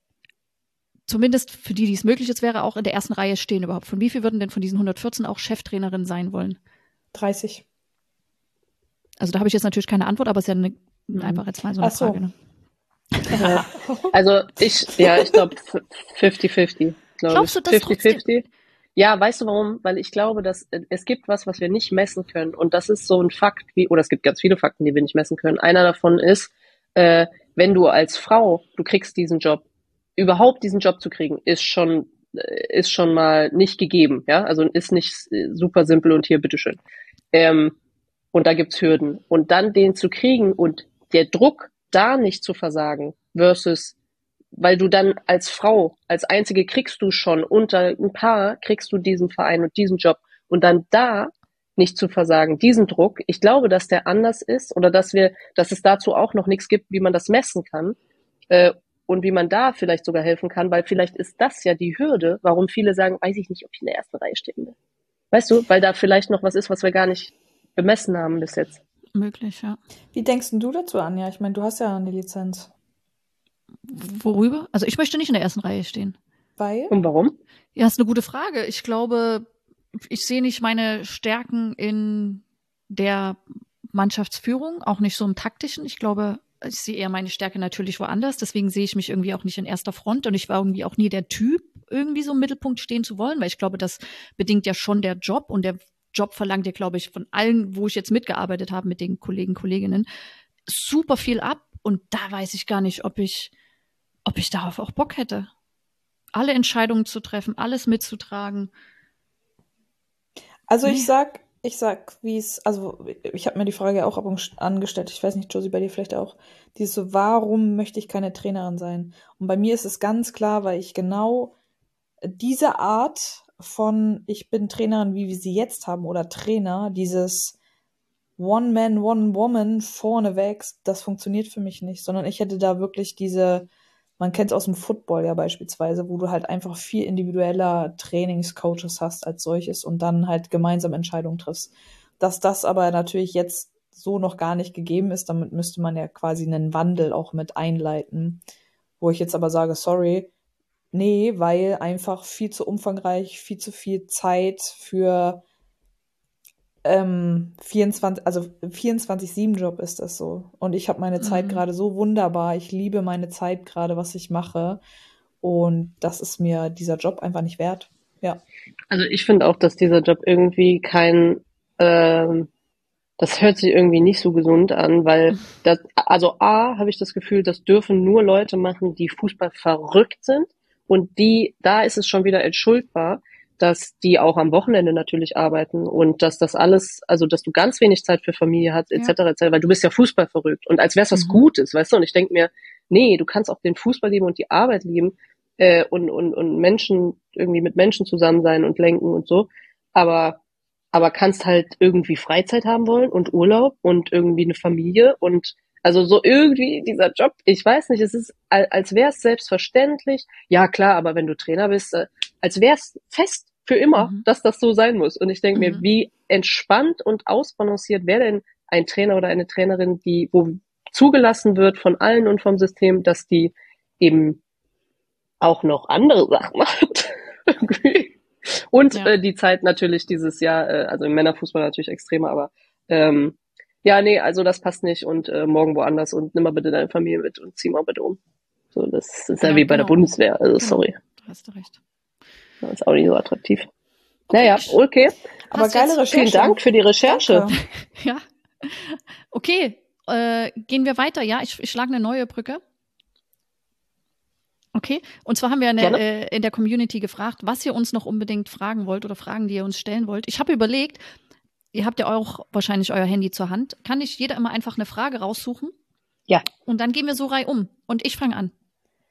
zumindest für die, die es möglich ist, wäre auch in der ersten Reihe stehen überhaupt? Von wie viel würden denn von diesen hundertvierzehn auch Cheftrainerin sein wollen? dreißig. Also da habe ich jetzt natürlich keine Antwort, aber es ist ja eine, einfach jetzt mal so eine Ach so. Frage. Ne? Ja. Also ich, ja, ich glaube fünfzig fünfzig. Glaubst du das fünfzig fünfzig? Ja, weißt du warum? Weil ich glaube, dass äh, es gibt was, was wir nicht messen können. Und das ist so ein Fakt, wie, oder es gibt ganz viele Fakten, die wir nicht messen können. Einer davon ist, äh, wenn du als Frau, du kriegst diesen Job, überhaupt diesen Job zu kriegen, ist schon, äh, ist schon mal nicht gegeben. Ja, also ist nicht äh, super simpel und hier, bitteschön. Ähm, und da gibt's Hürden. Und dann den zu kriegen und der Druck, da nicht zu versagen, versus, weil du dann als Frau, als Einzige kriegst du schon unter ein paar, kriegst du diesen Verein und diesen Job und dann da nicht zu versagen, diesen Druck, ich glaube, dass der anders ist oder dass wir, dass es dazu auch noch nichts gibt, wie man das messen kann äh, und wie man da vielleicht sogar helfen kann, weil vielleicht ist das ja die Hürde, warum viele sagen, weiß ich nicht, ob ich in der ersten Reihe stehen will. Weißt du, weil da vielleicht noch was ist, was wir gar nicht bemessen haben bis jetzt. Möglich, ja. Wie denkst denn du dazu, Anja? Ich meine, du hast ja eine Lizenz. Worüber? Also ich möchte nicht in der ersten Reihe stehen. Weil? Und warum? Ja, ist eine gute Frage. Ich glaube, ich sehe nicht meine Stärken in der Mannschaftsführung, auch nicht so im taktischen. Ich glaube, ich sehe eher meine Stärke natürlich woanders. Deswegen sehe ich mich irgendwie auch nicht in erster Front. Und ich war irgendwie auch nie der Typ, irgendwie so im Mittelpunkt stehen zu wollen, weil ich glaube, das bedingt ja schon der Job und der Job verlangt ja, glaube ich, von allen, wo ich jetzt mitgearbeitet habe mit den Kollegen, Kolleginnen, super viel ab. Und da weiß ich gar nicht, ob ich, ob ich darauf auch Bock hätte. Alle Entscheidungen zu treffen, alles mitzutragen. Also Nee. ich sag, ich sag, wie es, also ich habe mir die Frage auch ab und angestellt, ich weiß nicht, Josie, bei dir vielleicht auch, dieses so, warum möchte ich keine Trainerin sein? Und bei mir ist es ganz klar, weil ich genau diese Art von, ich bin Trainerin, wie wir sie jetzt haben, oder Trainer, dieses One-Man, One-Woman vorneweg, das funktioniert für mich nicht, sondern ich hätte da wirklich diese, man kennt es aus dem Football ja beispielsweise, wo du halt einfach viel individueller Trainingscoaches hast als solches und dann halt gemeinsam Entscheidungen triffst. Dass das aber natürlich jetzt so noch gar nicht gegeben ist, damit müsste man ja quasi einen Wandel auch mit einleiten, wo ich jetzt aber sage, sorry, nee, weil einfach viel zu umfangreich, viel zu viel Zeit für ähm, vierundzwanzig, also vierundzwanzig sieben Job ist das so. Und ich habe meine Zeit Mhm. gerade so wunderbar. Ich liebe meine Zeit gerade, was ich mache. Und das ist mir dieser Job einfach nicht wert. Ja. Also ich finde auch, dass dieser Job irgendwie kein, ähm, das hört sich irgendwie nicht so gesund an, weil das, also A, habe ich das Gefühl, das dürfen nur Leute machen, die Fußball verrückt sind und die, da ist es schon wieder entschuldbar, dass die auch am Wochenende natürlich arbeiten und dass das alles, also dass du ganz wenig Zeit für Familie hast, et cetera, et cetera, weil du bist ja Fußball verrückt und als wäre es was Mhm. Gutes, weißt du? Und ich denke mir, nee, du kannst auch den Fußball lieben und die Arbeit lieben äh, und, und, und Menschen, irgendwie mit Menschen zusammen sein und lenken und so, aber aber kannst halt irgendwie Freizeit haben wollen und Urlaub und irgendwie eine Familie und also so irgendwie dieser Job, ich weiß nicht, es ist, al- als wäre es selbstverständlich. Ja, klar, aber wenn du Trainer bist, äh, als wäre es fest für immer, Mhm. dass das so sein muss. Und ich denke mir, Mhm. wie entspannt und ausbalanciert wäre denn ein Trainer oder eine Trainerin, die, wo zugelassen wird von allen und vom System, dass die eben auch noch andere Sachen macht. Irgendwie. Und Ja. äh, die Zeit natürlich dieses Jahr, äh, also im Männerfußball natürlich extremer, aber ähm, ja, nee, also das passt nicht und äh, morgen woanders und nimm mal bitte deine Familie mit und zieh mal bitte um. So, das ist ja Ja, wie bei der genau. Bundeswehr, also Genau. sorry, Da hast du recht. das ist auch nicht so attraktiv. Okay, Naja, ich- okay, Aber Hast du geile jetzt- Recherche. vielen Dank für die Recherche. Danke. Ja. Okay, äh, gehen wir weiter. Ja, ich, ich schlage eine neue Brücke. Okay, und zwar haben wir eine, Gerne. äh, in der Community gefragt, was ihr uns noch unbedingt fragen wollt oder Fragen, die ihr uns stellen wollt. Ich habe überlegt, ihr habt ja auch wahrscheinlich euer Handy zur Hand. Kann nicht jeder immer einfach eine Frage raussuchen? Ja. Und dann gehen wir so reihum. Und ich fange an.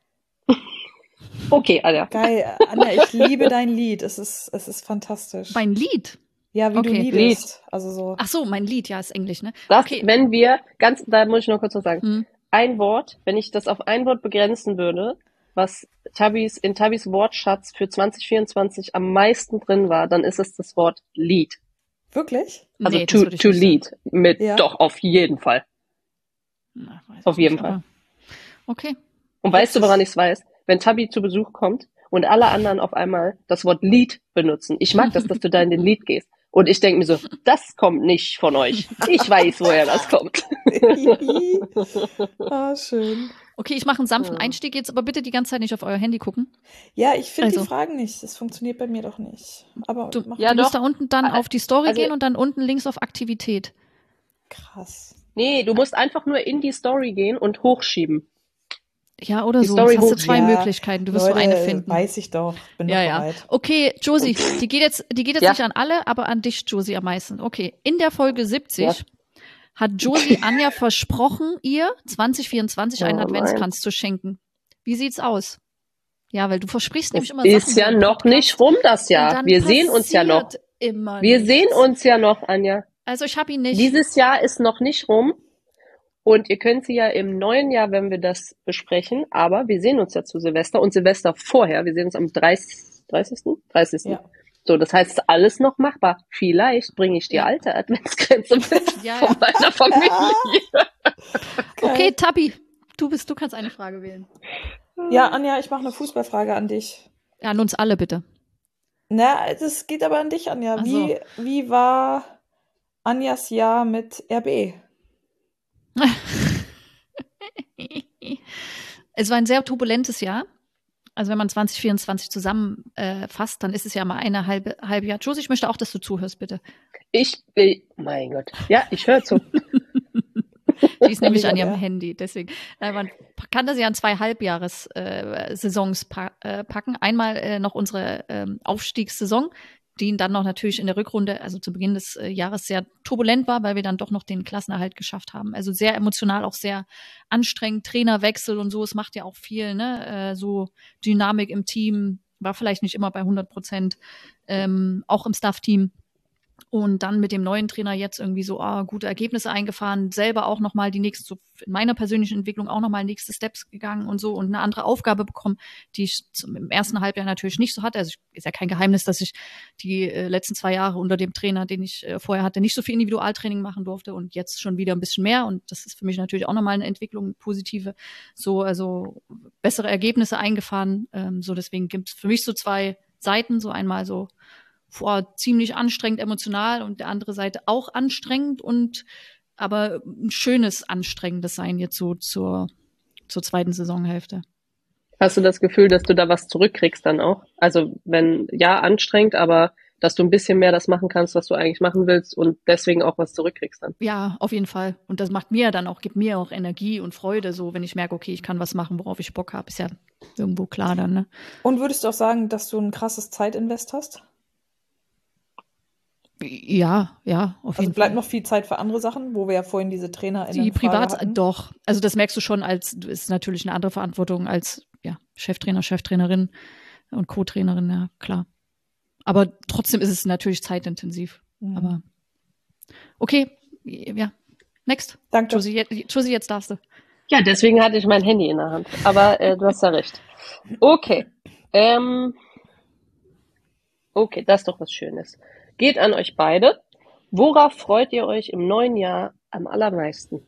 Okay, Anja. Geil. Anja, ich liebe dein Lied. Es ist, es ist fantastisch. Mein Lied. ja, wie du Okay. liedest. Also so. Ach so, mein Lied, ja, ist Englisch, ne? Das, Okay. wenn wir, ganz, da muss ich noch kurz was sagen. Hm. Ein Wort, wenn ich das auf ein Wort begrenzen würde, was Tabis, in Tabis Wortschatz für zwanzig vierundzwanzig am meisten drin war, dann ist es das Wort Lead. Wirklich? Also Nee, das to, würde ich to nicht lead. Mit, Ja. doch, auf jeden Fall. sagen. Na, weiß Auf ich jeden nicht, Fall. aber- Okay. Und weißt du, Witzig. woran ich es weiß? Wenn Tabi zu Besuch kommt und alle anderen auf einmal das Wort Lead benutzen. Ich mag das, dass du da in den Lead gehst. Und ich denke mir so, das kommt nicht von euch. Ich weiß, woher das kommt. ah, schön. Okay, ich mache einen sanften Ja. Einstieg jetzt, aber bitte die ganze Zeit nicht auf euer Handy gucken. Ja, ich finde Also. die Fragen nicht. Das funktioniert bei mir doch nicht. Aber Du- mach Ja, du doch. musst da unten dann auf die Story Also- gehen und dann unten links auf Aktivität. krass. Nee, du musst einfach nur in die Story gehen und hochschieben. Ja, oder Die so. Story Jetzt hast du hoch- zwei Ja, Möglichkeiten. Du wirst Leute, so eine finden. weiß ich doch. Bin Ja, doch ja. bereit. Okay, Josie, die geht jetzt, die geht jetzt Ja. nicht an alle, aber an dich, Josie, am meisten. Okay, in der Folge siebzig Ja. hat Josie Anja versprochen, ihr zwanzig vierundzwanzig einen Oh, Adventskranz zu schenken. Wie sieht's aus? Ja, weil du versprichst Es nämlich immer ist Sachen ja hier im noch Podcast nicht rum das und Jahr. dann Wir sehen uns ja noch. passiert Immer Wir nichts. sehen uns ja noch, Anja. Also ich habe ihn nicht. Dieses Jahr ist noch nicht rum. Und ihr könnt sie ja im neuen Jahr, wenn wir das besprechen, aber wir sehen uns ja zu Silvester und Silvester vorher. Wir sehen uns am dreißigsten dreißigsten dreißigsten Ja. So, das heißt, ist alles noch machbar. Vielleicht bringe ich die Ja. alte Adventsgrenze mit Ja, von ja. meiner Familie. Okay, Tabi, du bist, du kannst eine Frage wählen. Ja, Anja, ich mache eine Fußballfrage an dich. Ja, an uns alle bitte. Na, das geht aber an dich, Anja. Ach Wie, so. wie war Anjas Jahr mit R B? Es war ein sehr turbulentes Jahr. Also wenn man zwanzig vierundzwanzig zusammenfasst, äh, fasst, dann ist es ja mal eine halbe, halbe Jahr. Josie, ich möchte auch, dass du zuhörst, bitte. Ich will, mein Gott. Ja, ich höre zu. Die ist nämlich an ihrem Ja. Handy. Deswegen, nein, man kann das ja an zwei Halbjahres-Saisons pa äh, packen. Einmal äh, noch unsere ähm, Aufstiegssaison, die dann noch natürlich in der Rückrunde, also zu Beginn des äh, Jahres sehr turbulent war, weil wir dann doch noch den Klassenerhalt geschafft haben. Also sehr emotional, auch sehr anstrengend, Trainerwechsel und so. Es macht ja auch viel, ne? Äh, so Dynamik im Team war vielleicht nicht immer bei hundert Prozent, ähm, auch im Staff-Team. Und dann mit dem neuen Trainer jetzt irgendwie so ah, gute Ergebnisse eingefahren, selber auch nochmal die nächste, so in meiner persönlichen Entwicklung auch nochmal nächste Steps gegangen und so und eine andere Aufgabe bekommen, die ich zum, im ersten Halbjahr natürlich nicht so hatte. Also ich, ist ja kein Geheimnis, dass ich die äh, letzten zwei Jahre unter dem Trainer, den ich äh, vorher hatte, nicht so viel Individualtraining machen durfte und jetzt schon wieder ein bisschen mehr. Und das ist für mich natürlich auch nochmal eine Entwicklung, positive, so, also bessere Ergebnisse eingefahren. Ähm, so deswegen gibt es für mich so zwei Seiten, so einmal so Boah, ziemlich anstrengend emotional und der andere Seite auch anstrengend und aber ein schönes, anstrengendes Sein jetzt so zur, zur zweiten Saisonhälfte. Hast du das Gefühl, dass du da was zurückkriegst dann auch? Also wenn, ja, anstrengend, aber dass du ein bisschen mehr das machen kannst, was du eigentlich machen willst und deswegen auch was zurückkriegst dann? Ja, auf jeden Fall. Und das macht mir dann auch, gibt mir auch Energie und Freude, so wenn ich merke, okay, ich kann was machen, worauf ich Bock habe, ist ja irgendwo klar dann, ne? Und würdest du auch sagen, dass du ein krasses Zeitinvest hast? Ja, ja, auf Also jeden bleibt Fall. noch viel Zeit für andere Sachen, wo wir ja vorhin diese TrainerInnen Die Privat, hatten. doch. Also das merkst du schon als, du ist natürlich eine andere Verantwortung als ja, Cheftrainer, Cheftrainerin und Co-Trainerin, ja, klar. Aber trotzdem ist es natürlich zeitintensiv. Mhm. Aber okay, ja. Next. Danke. Josie, jetzt, Josie, jetzt darfst du. Ja, deswegen hatte ich mein Handy in der Hand. Aber äh, du hast ja recht. Okay. Ähm, okay, das ist doch was Schönes. Geht an euch beide. Worauf freut ihr euch im neuen Jahr am allermeisten?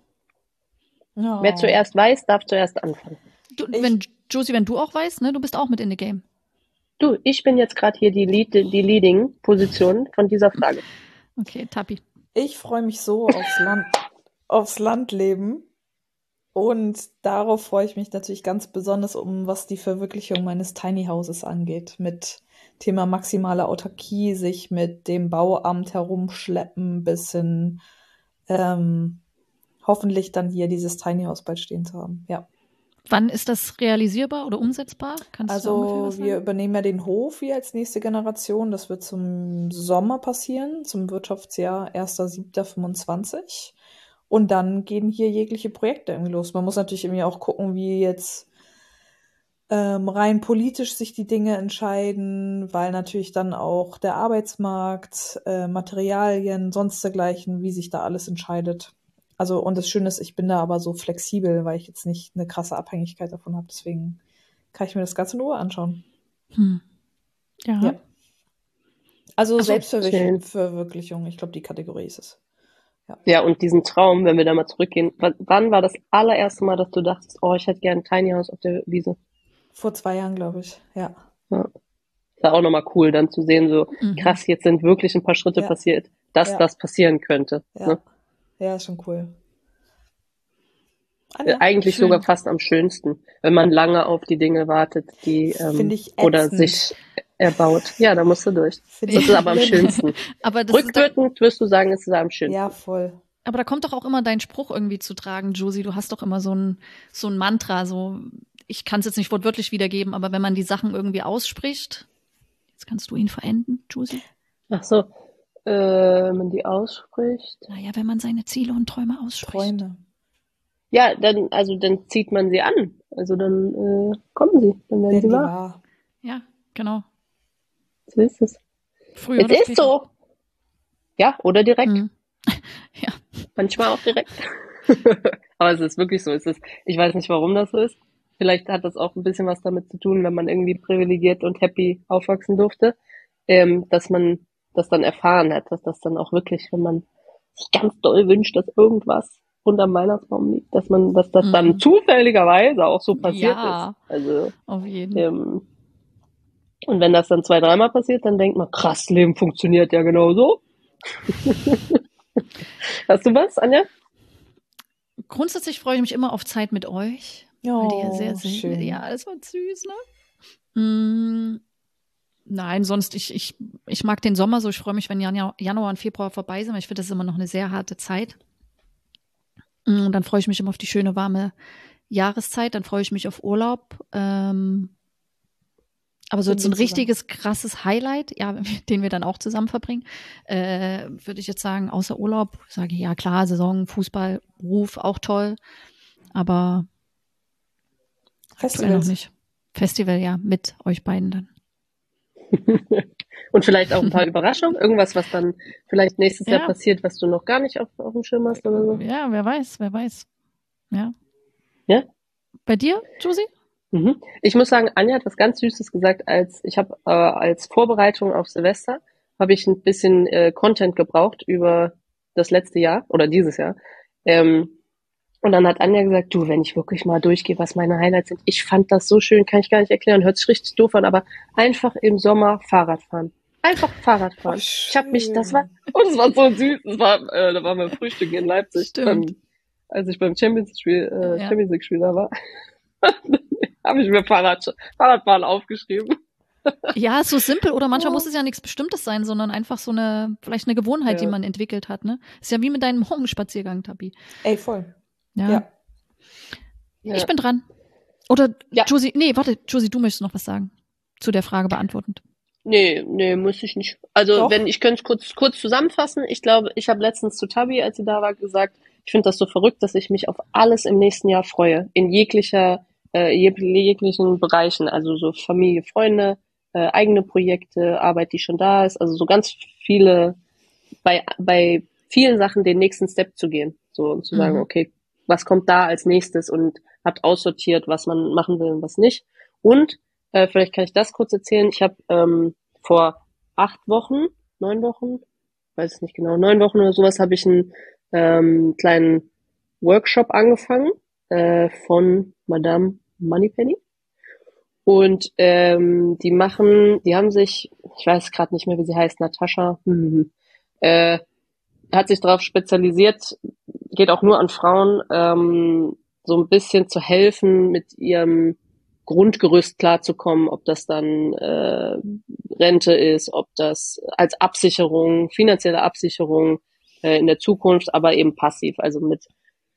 Oh. Wer zuerst weiß, darf zuerst anfangen. Du, Ich- wenn, Josie, wenn du auch weißt, ne, du bist auch mit in the game. Du, ich bin jetzt gerade hier die, Lead, die Leading-Position von dieser Frage. Okay, Tapi. Ich freue mich so aufs Land, aufs Landleben. Und darauf freue ich mich natürlich ganz besonders, um was die Verwirklichung meines Tiny Houses angeht. Mit Thema maximale Autarkie, sich mit dem Bauamt herumschleppen, bis hin ähm, hoffentlich dann hier dieses Tiny House bald stehen zu haben. Ja. Wann ist das realisierbar oder umsetzbar? Kannst du da ungefähr Also was wir sagen? übernehmen ja den Hof hier als nächste Generation. Das wird zum Sommer passieren, zum Wirtschaftsjahr erster siebter fünfundzwanzig. Und dann gehen hier jegliche Projekte irgendwie los. Man muss natürlich irgendwie auch gucken, wie jetzt ähm, rein politisch sich die Dinge entscheiden, weil natürlich dann auch der Arbeitsmarkt, äh, Materialien, sonst dergleichen, wie sich da alles entscheidet. Also, und das Schöne ist, ich bin da aber so flexibel, weil ich jetzt nicht eine krasse Abhängigkeit davon habe. Deswegen kann ich mir das Ganze in Ruhe anschauen. Hm. Ja. Ja. Also schön. Selbstverwirklichung, ich glaube, die Kategorie ist es. Ja, und diesen Traum, wenn wir da mal zurückgehen, w- wann war das allererste Mal, dass du dachtest, oh, ich hätte gerne ein Tiny House auf der Wiese? Vor zwei Jahren, glaube ich. Ja. Ja. Ist ja auch nochmal cool, dann zu sehen, so Mhm. krass, jetzt sind wirklich ein paar Schritte Ja. passiert, dass Ja. das passieren könnte. Ja. Ne? Ja, ist schon cool. Äh, Anja, Eigentlich schön. sogar fast am schönsten, wenn man lange auf die Dinge wartet, die ähm, Finde ich oder ätzend. sich erbaut. Ja, da musst du durch. Finde Das ich ist aber am schlimm. schönsten. Aber das ist da, Rückwirkend wirst du sagen, es ist am schönsten. Ja, voll. aber da kommt doch auch immer dein Spruch irgendwie zu tragen, Josie. Du hast doch immer so ein, so ein Mantra, so, ich kann es jetzt nicht wortwörtlich wiedergeben, aber wenn man die Sachen irgendwie ausspricht, jetzt kannst du ihn verenden, Josie. Ach so, äh, wenn man die ausspricht. Naja, wenn man seine Ziele und Träume ausspricht. Träume. Ja, dann, also dann zieht man sie an. Also dann äh, kommen sie, dann werden Werden sie die wahr. wahr. Ja, genau. So ist es. Früher Es oder ist später. so. Ja, oder direkt. Hm. Ja. Manchmal auch direkt. Aber es ist wirklich so. Es ist, ich weiß nicht, warum das so ist. Vielleicht hat das auch ein bisschen was damit zu tun, wenn man irgendwie privilegiert und happy aufwachsen durfte, ähm, dass man das dann erfahren hat, dass das dann auch wirklich, wenn man sich ganz doll wünscht, dass irgendwas unterm Weihnachtsbaum liegt, dass man, dass das dann Mhm. zufälligerweise auch so passiert Ja. ist. Also Auf jeden. ähm, und wenn das dann zwei, dreimal passiert, dann denkt man, krass, Leben funktioniert ja genauso. Hast du was, Anja? Grundsätzlich freue ich mich immer auf Zeit mit euch. Weil die ja Oh, sehr, sehr, schön. ja, das war süß, ne? Mm. Nein, sonst, ich, ich, ich mag den Sommer so. Ich freue mich, wenn Januar, Januar und Februar vorbei sind, weil ich finde, das ist immer noch eine sehr harte Zeit. Und dann freue ich mich immer auf die schöne, warme Jahreszeit. Dann freue ich mich auf Urlaub. Ähm, aber so, Sind so ein wir zusammen? richtiges, krasses Highlight, ja, den wir dann auch zusammen verbringen, äh, würde ich jetzt sagen, außer Urlaub, sage ich, ja klar, Saison, Fußball, Beruf, auch toll. Aber aktuell noch Festivals. nicht. Festival, ja, mit euch beiden dann. Und vielleicht auch ein paar Überraschungen, irgendwas, was dann vielleicht nächstes Jahr Ja. passiert, was du noch gar nicht auf, auf dem Schirm hast oder so. Ja, wer weiß, wer weiß. Ja. Ja? Bei dir, Josie? Mhm. Ich muss sagen, Anja hat was ganz Süßes gesagt, als ich habe äh, als Vorbereitung auf Silvester habe ich ein bisschen äh, Content gebraucht über das letzte Jahr oder dieses Jahr. Ähm, und dann hat Anja gesagt, du, wenn ich wirklich mal durchgehe, was meine Highlights sind, ich fand das so schön, kann ich gar nicht erklären, hört sich richtig doof an, aber einfach im Sommer Fahrrad fahren. Einfach Fahrrad fahren. Oh, ich habe mich, das schön. war, und es war so süß, es war, äh, da waren wir Frühstück in Leipzig, Stimmt. beim, als ich beim Champions Spiel, äh, Ja. Champions League Spiel da war. Habe ich mir Fahrrad, Fahrradfahren aufgeschrieben. Ja, ist so simpel oder manchmal Oh. muss es ja nichts Bestimmtes sein, sondern einfach so eine, vielleicht eine Gewohnheit, Ja. die man entwickelt hat, ne? Ist ja wie mit deinem Morgenspaziergang, Tabi. Ey, voll. Ja. Ja. Ja. Ich bin dran. Oder Ja. Josie, nee, warte, Josie, du möchtest noch was sagen. Zu der Frage beantwortend. Nee, nee, muss ich nicht. Also, Doch. wenn ich könnte es kurz, kurz zusammenfassen. Ich glaube, ich habe letztens zu Tabi, als sie da war, gesagt, ich finde das so verrückt, dass ich mich auf alles im nächsten Jahr freue. In jeglicher, äh, jeg- jeglichen Bereichen. Also so Familie, Freunde, äh, eigene Projekte, Arbeit, die schon da ist. Also so ganz viele, bei, bei vielen Sachen den nächsten Step zu gehen. So, und zu sagen, Mhm. okay, was kommt da als nächstes und habt aussortiert, was man machen will und was nicht. Und äh, vielleicht kann ich das kurz erzählen. Ich habe ähm, vor acht Wochen, neun Wochen, weiß es nicht genau, neun Wochen oder sowas, habe ich einen ähm, kleinen Workshop angefangen äh, von Madame Moneypenny. Und ähm, die machen, die haben sich, ich weiß gerade nicht mehr, wie sie heißt, Natascha, hm, äh, hat sich darauf spezialisiert, geht auch nur an Frauen, ähm, so ein bisschen zu helfen, mit ihrem Grundgerüst klarzukommen, ob das dann äh, Rente ist, ob das als Absicherung, finanzielle Absicherung äh, in der Zukunft, aber eben passiv, also mit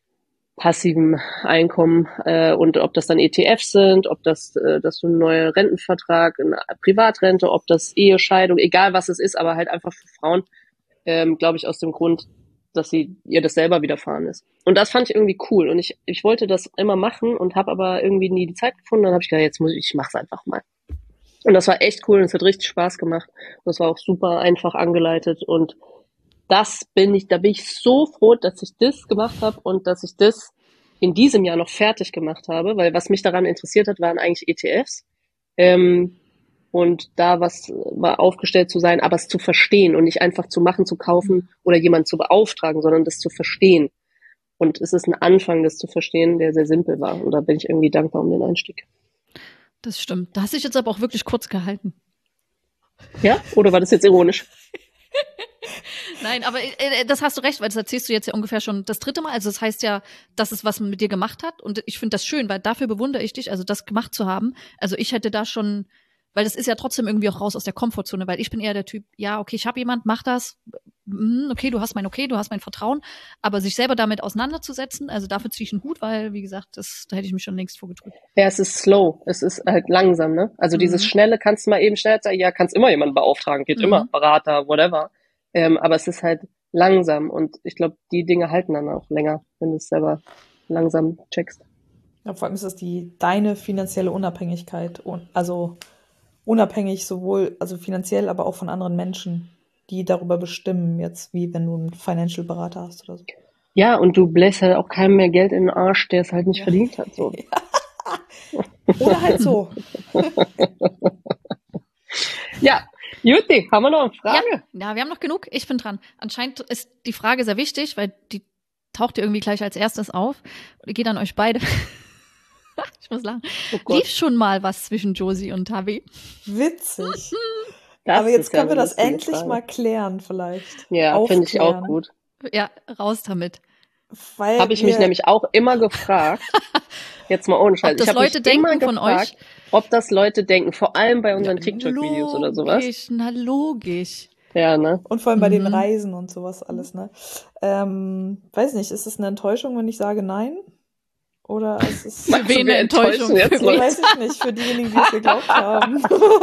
passivem Einkommen äh, und ob das dann E T Fs sind, ob das, äh, dass du einen neuen Rentenvertrag, eine Privatrente, ob das Ehescheidung, egal was es ist, aber halt einfach für Frauen, ähm, glaube ich, aus dem Grund, dass sie ihr das selber widerfahren ist. Und das fand ich irgendwie cool und ich ich wollte das immer machen und habe aber irgendwie nie die Zeit gefunden. Dann habe ich gedacht, jetzt muss ich, ich mach's einfach mal. Und das war echt cool und es hat richtig Spaß gemacht. Und es war auch super einfach angeleitet und das bin ich, da bin ich so froh, dass ich das gemacht habe und dass ich das in diesem Jahr noch fertig gemacht habe, weil was mich daran interessiert hat, waren eigentlich E T Fs. Ähm, und da was war aufgestellt zu sein, aber es zu verstehen und nicht einfach zu machen, zu kaufen oder jemanden zu beauftragen, sondern das zu verstehen. Und es ist ein Anfang, das zu verstehen, der sehr simpel war. Und da bin ich irgendwie dankbar um den Einstieg. Das stimmt. Da hast du dich jetzt aber auch wirklich kurz gehalten. Ja? Oder war das jetzt ironisch? Nein, aber äh, das hast du recht, weil das erzählst du jetzt ja ungefähr schon das dritte Mal. Also das heißt ja, dass es was mit dir gemacht hat. Und ich finde das schön, weil dafür bewundere ich dich, also das gemacht zu haben. Also ich hätte da schon, weil das ist ja trotzdem irgendwie auch raus aus der Komfortzone, weil ich bin eher der Typ, ja, okay, ich habe jemand, mach das. Hm, okay, du hast mein Okay, du hast mein Vertrauen. Aber sich selber damit auseinanderzusetzen, also dafür ziehe ich einen Hut, weil, wie gesagt, das, da hätte ich mich schon längst vorgedrückt. Ja, es ist slow. Es ist halt langsam, ne? Also Mhm. dieses Schnelle kannst du mal eben schnell sagen, ja, kannst immer jemanden beauftragen, geht Mhm. immer, Berater, whatever. Ähm, aber es ist halt langsam und ich glaube, die Dinge halten dann auch länger, wenn du es selber langsam checkst. Ja, vor allem ist das die deine finanzielle Unabhängigkeit. Und also unabhängig sowohl, also finanziell, aber auch von anderen Menschen, die darüber bestimmen, jetzt wie wenn du einen Financial Berater hast oder so. Ja, und du bläst halt auch keinem mehr Geld in den Arsch, der es halt nicht Ja. verdient hat. So. Oder halt so. Ja, Jutti, haben wir noch eine Frage? Ja, wir haben noch genug. Ich bin dran. Anscheinend ist die Frage sehr wichtig, weil die taucht ja irgendwie gleich als erstes auf. Und geht an euch beide. Ich muss lachen. Oh Gott, Lief schon mal was zwischen Josie und Tabi? Witzig. das Aber jetzt ist ja können wir eine das lustige endlich Frage. mal klären vielleicht. Ja, finde ich auch Aufklären. gut. Ja, raus damit. Weil Habe ich mich wir- nämlich auch immer gefragt. Jetzt mal ohne Scheiß. Ob das ich habe Leute mich immer denken von gefragt, euch? ob das Leute denken, vor allem bei unseren TikTok-Videos oder sowas. Logisch, na logisch. Ja, ne? Und vor allem bei den Mhm. Reisen und sowas alles, ne? Ähm, weiß nicht, ist es eine Enttäuschung, wenn ich sage nein? Oder ist es... Meinst du, wen wir eine Enttäuschung? enttäuschen jetzt Für Leute? Weiß ich nicht, für diejenigen, die es geglaubt haben.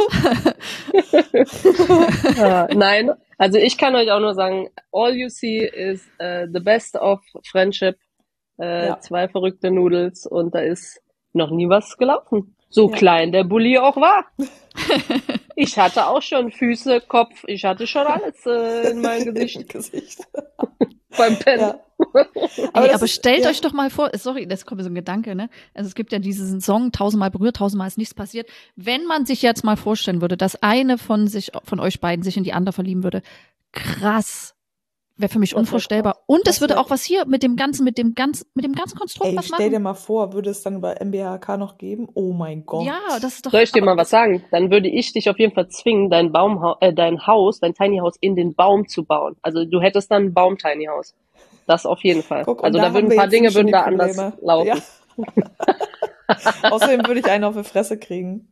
Ja, nein, also ich kann euch auch nur sagen, all you see is uh, the best of friendship. Äh, Ja. Zwei verrückte Noodles und da ist noch nie was gelaufen. So Ja. klein der Bulli auch war. Ich hatte auch schon Füße, Kopf, ich hatte schon alles äh, in meinem Gesicht Gesicht. beim Pennen. Ja. Ey, das aber ist- stellt ja. euch doch mal vor, sorry, das kommt mir so ein Gedanke, ne? Also es gibt ja diesen Song, tausendmal berührt, tausendmal ist nichts passiert. Wenn man sich jetzt mal vorstellen würde, dass eine von sich, von euch beiden sich in die andere verlieben würde, krass. Wäre für mich wär unvorstellbar. Und es Das würde wär- auch was hier mit dem ganzen, mit dem ganzen, mit dem ganzen Konstrukt Ey, was stell dir machen. mal vor, würde es dann bei M B H K noch geben? Oh mein Gott. Ja, das ist doch. Soll ich dir aber mal was sagen? Dann würde ich dich auf jeden Fall zwingen, dein Baumha äh, dein Haus, dein Tiny House in den Baum zu bauen. Also du hättest dann ein Baum-Tiny House. Das auf jeden Fall. Guck, und also da da haben würden ein wir paar jetzt Dinge schon würden die da anders Probleme. laufen. Ja. Außerdem würde ich einen auf die Fresse kriegen.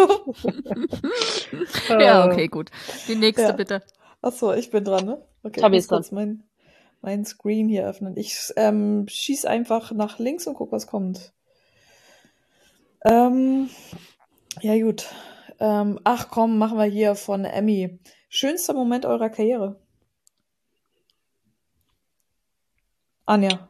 Ja, Äh, okay, gut. Die nächste Ja. bitte. Achso, ich bin dran, ne? Okay, Tabi ich muss ist dran. kurz mein, mein Screen hier öffnen. Ich ähm, schieß einfach nach links und guck, was kommt. Ähm, ja, gut. Ähm, ach komm, machen wir hier von Emmy. Schönster Moment eurer Karriere? Anja.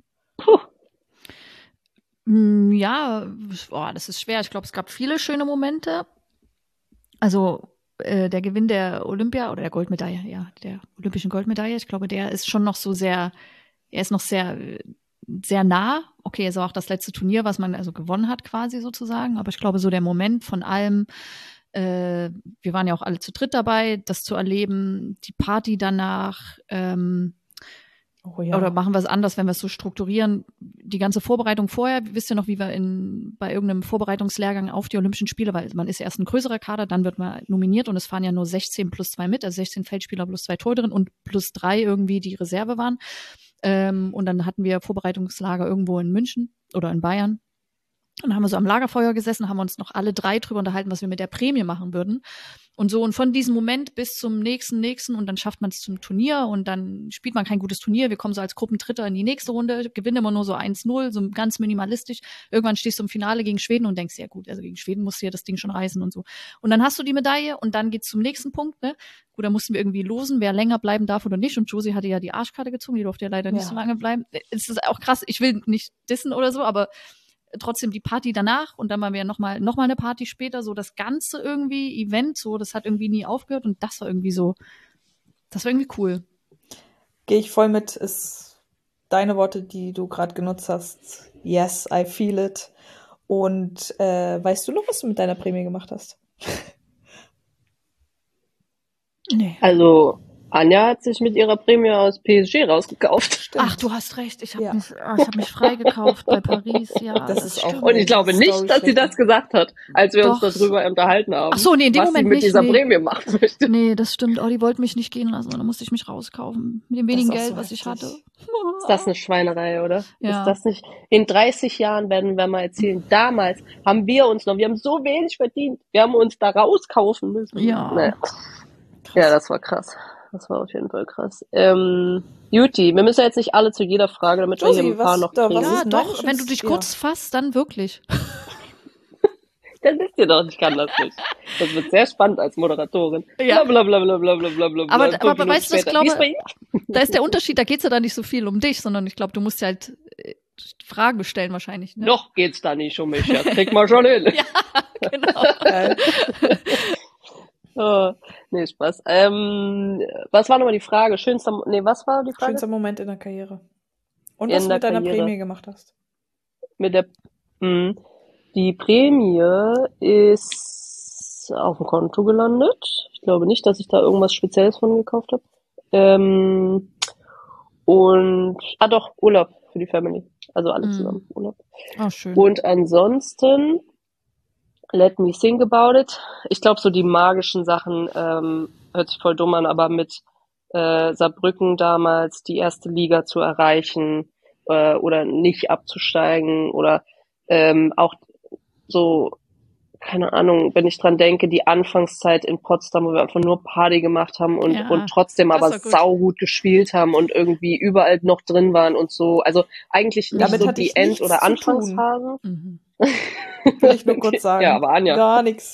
Mm, Ja, boah, das ist schwer. Ich glaube, es gab viele schöne Momente. Also äh, der Gewinn der Olympia oder der Goldmedaille, ja, der olympischen Goldmedaille, ich glaube, der ist schon noch so sehr, er ist noch sehr, äh, sehr nah. Okay, es war auch das letzte Turnier, was man also gewonnen hat, quasi sozusagen. Aber ich glaube, so der Moment von allem, äh, wir waren ja auch alle zu dritt dabei, das zu erleben, die Party danach, ähm, Oh ja. oder machen wir es anders, wenn wir es so strukturieren? Die ganze Vorbereitung vorher, wisst ihr noch, wie wir in, bei irgendeinem Vorbereitungslehrgang auf die Olympischen Spiele, weil man ist ja erst ein größerer Kader, dann wird man nominiert und es fahren ja nur sechzehn plus zwei mit, also sechzehn Feldspieler plus zwei Torhüterinnen und plus drei irgendwie, die Reserve waren. Ähm, und dann hatten wir Vorbereitungslager irgendwo in München oder in Bayern. Und dann haben wir so am Lagerfeuer gesessen, haben uns noch alle drei drüber unterhalten, was wir mit der Prämie machen würden. Und so, und von diesem Moment bis zum nächsten, nächsten, und dann schafft man es zum Turnier und dann spielt man kein gutes Turnier. Wir kommen so als Gruppendritter in die nächste Runde, gewinnen immer nur so eins null, so ganz minimalistisch. Irgendwann stehst du im Finale gegen Schweden und denkst, ja gut, also gegen Schweden musst du ja das Ding schon reißen und so. Und dann hast du die Medaille und dann geht's zum nächsten Punkt, ne? Gut, da mussten wir irgendwie losen, wer länger bleiben darf oder nicht. Und Josie hatte ja die Arschkarte gezogen, die durfte ja leider nicht Ja. so lange bleiben. Es ist auch krass, ich will nicht dissen oder so, aber trotzdem die Party danach und dann waren wir nochmal noch mal eine Party später, so das ganze irgendwie Event, so das hat irgendwie nie aufgehört und das war irgendwie so, das war irgendwie cool. Gehe ich voll mit, ist deine Worte, die du gerade genutzt hast. Yes, I feel it. Und äh, weißt du noch, was du mit deiner Prämie gemacht hast? Nee. Also Anja hat sich mit ihrer Prämie aus P S G rausgekauft. Stimmt. Ach, du hast recht, ich habe Ja. mich, oh, ich hab mich freigekauft bei Paris, ja. Das ist auch- stimmt. Und ich glaube nicht, Story dass sie schlecht. das gesagt hat, als wir uns Doch. darüber unterhalten haben. Ach so, nee, in dem was Moment sie mit nicht, dieser nee. Prämie machen möchte. Nee, das stimmt. Oh, die wollten mich nicht gehen lassen und dann musste ich mich rauskaufen. Mit dem wenigen ist auch Geld, so was ich heftig. hatte. Ist das eine Schweinerei, oder? Ja. Ist das nicht? In dreißig Jahren werden wir mal erzählen, damals haben wir uns noch, wir haben so wenig verdient, wir haben uns da rauskaufen müssen. Ja. Naja. Ja, das war krass. Das war auf jeden Fall krass. Ähm, Juti, wir müssen ja jetzt nicht alle zu jeder Frage, damit wir Josie, hier ein paar was- noch da- kriegen. was Ja, ist denn deine doch, wenn du schönste- dich ja. kurz fasst, dann wirklich. Das wisst ihr doch, ich kann das nicht. Das wird sehr spannend als Moderatorin. Ja. Blablabla. Bla, bla, bla, bla, Aber- bla, aber fünf Minuten weißt du, ich später. glaube- Wie ist bei Ihnen? Da ist der Unterschied, da geht's ja dann nicht so viel um dich, sondern ich glaube, du musst ja halt äh, Fragen stellen wahrscheinlich. Ne? Noch geht's da nicht um mich, ja. Krieg mal schon hin. Ja, genau. Geil. Oh, nee, Spaß. Ähm, was war nochmal die Frage? Schönster, Mo- nee, was war die Frage? Schönster Moment in der Karriere. Und In was du der mit deiner Karriere. Prämie gemacht hast. Mit der, mh, die Prämie ist auf dem Konto gelandet. Ich glaube nicht, dass ich da irgendwas Spezielles von gekauft habe. Ähm, und, ah doch, Urlaub für die Family. Also alle Mhm. zusammen, Urlaub. Oh, schön. Und ansonsten, let me think about it. Ich glaube, so die magischen Sachen, ähm, hört sich voll dumm an, aber mit äh, Saarbrücken damals die erste Liga zu erreichen, äh, oder nicht abzusteigen oder ähm, auch so, keine Ahnung, wenn ich dran denke, die Anfangszeit in Potsdam, wo wir einfach nur Party gemacht haben und, Ja, und trotzdem das aber war gut. saugut gespielt haben und irgendwie überall noch drin waren und so. Also eigentlich nicht Damit so hatte die ich End- nichts oder zu tun. Anfangsphase. Mhm. Will ich nur kurz sagen. Ja, aber Anja. Gar nichts.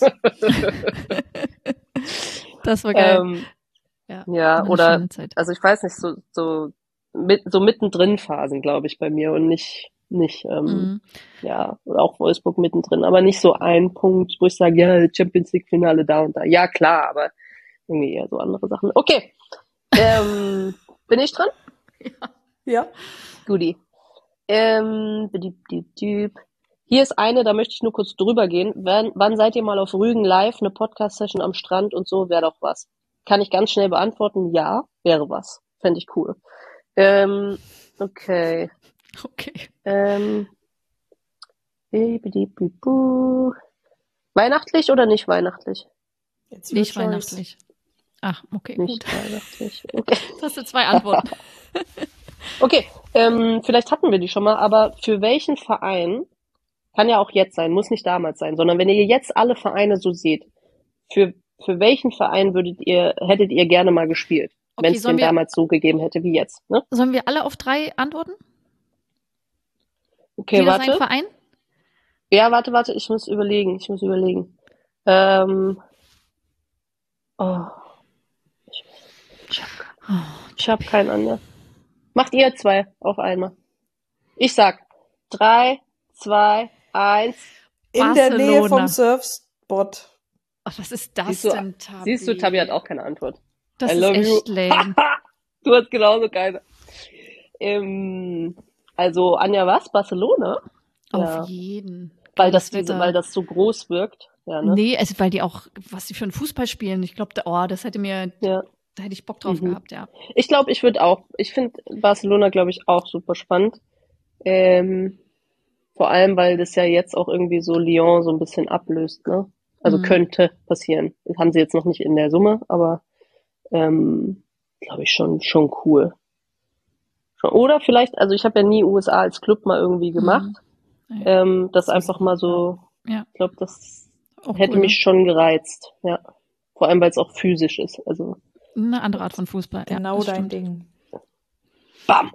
Das war geil. Ähm, ja, ja, war eine oder, schöne Zeit. also ich weiß nicht, so, so, mit, so mittendrin Phasen, glaube ich, bei mir und nicht, nicht, ähm, Mhm. ja, oder auch Wolfsburg mittendrin, aber nicht so ein Punkt, wo ich sage, ja, Champions League Finale da und da. Ja, klar, aber irgendwie eher so andere Sachen. Okay, ähm, bin ich dran? Ja. Guti. Ähm, bidi- bidi- düb. Hier ist eine, da möchte ich nur kurz drüber gehen. Wann, wann seid ihr mal auf Rügen live, eine Podcast-Session am Strand und so, wäre doch was. Kann ich ganz schnell beantworten, ja, wäre was. Fände ich cool. Ähm, okay. Okay. Ähm, bidi- bidi- bu. Weihnachtlich oder nicht weihnachtlich? Jetzt Nicht wird Choice. weihnachtlich. Ach, okay, Nicht gut. weihnachtlich. Okay. Das hast du zwei Antworten. Okay, ähm, vielleicht hatten wir die schon mal, aber für welchen Verein, kann ja auch jetzt sein, muss nicht damals sein, sondern wenn ihr jetzt alle Vereine so seht, für, für welchen Verein würdet ihr, hättet ihr gerne mal gespielt, Okay, wenn es sollen den wir- damals so gegeben hätte wie jetzt, ne? Sollen wir alle auf drei antworten? Okay, Jeder sein warte. Verein? Ja, warte, warte, ich muss überlegen, ich muss überlegen. Ähm, oh, ich, ich habe Oh, ich hab keinen anderen. Macht ihr zwei auf einmal. Ich sag drei, zwei, eins. In der Nähe Barcelona. vom Surfspot. Ach, was ist das Siehst du, denn, Tabi? siehst du, Tabi hat auch keine Antwort. Das I ist love echt you. lame. Du hast genauso keine. Ähm, also Anja, was? Barcelona? Ja. Auf jeden. Weil das, Geiles diese, Wetter. weil das so groß wirkt. Ja, ne? Nee, also weil die auch, was sie für einen Fußball spielen, ich glaube, oh, das hätte mir, Ja. da hätte ich Bock drauf Mhm. gehabt, ja. Ich glaube, ich würde auch, ich finde Barcelona, glaube ich, auch super spannend. Ähm, vor allem, weil das ja jetzt auch irgendwie so Lyon so ein bisschen ablöst, ne? Also Mhm. könnte passieren. Das haben sie jetzt noch nicht in der Summe, aber ähm, glaube ich schon, schon cool. Schon. Oder vielleicht, also ich habe ja nie U S A als Club mal irgendwie gemacht. Mhm. Ähm, das Das ist einfach mal so, Ja, ich glaube, das auch hätte cool, mich ne? schon gereizt, ja. Vor allem, weil es auch physisch ist. Also, Eine andere Art von Fußball. Genau ja, das dein stimmt. Ding. bam!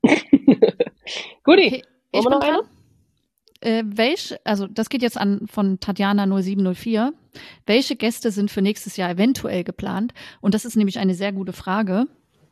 Guti, Okay, ich wollen wir bin noch eine? dran. Äh, welche, also das geht jetzt an von Tatjana null sieben null vier. Welche Gäste sind für nächstes Jahr eventuell geplant? Und das ist nämlich eine sehr gute Frage,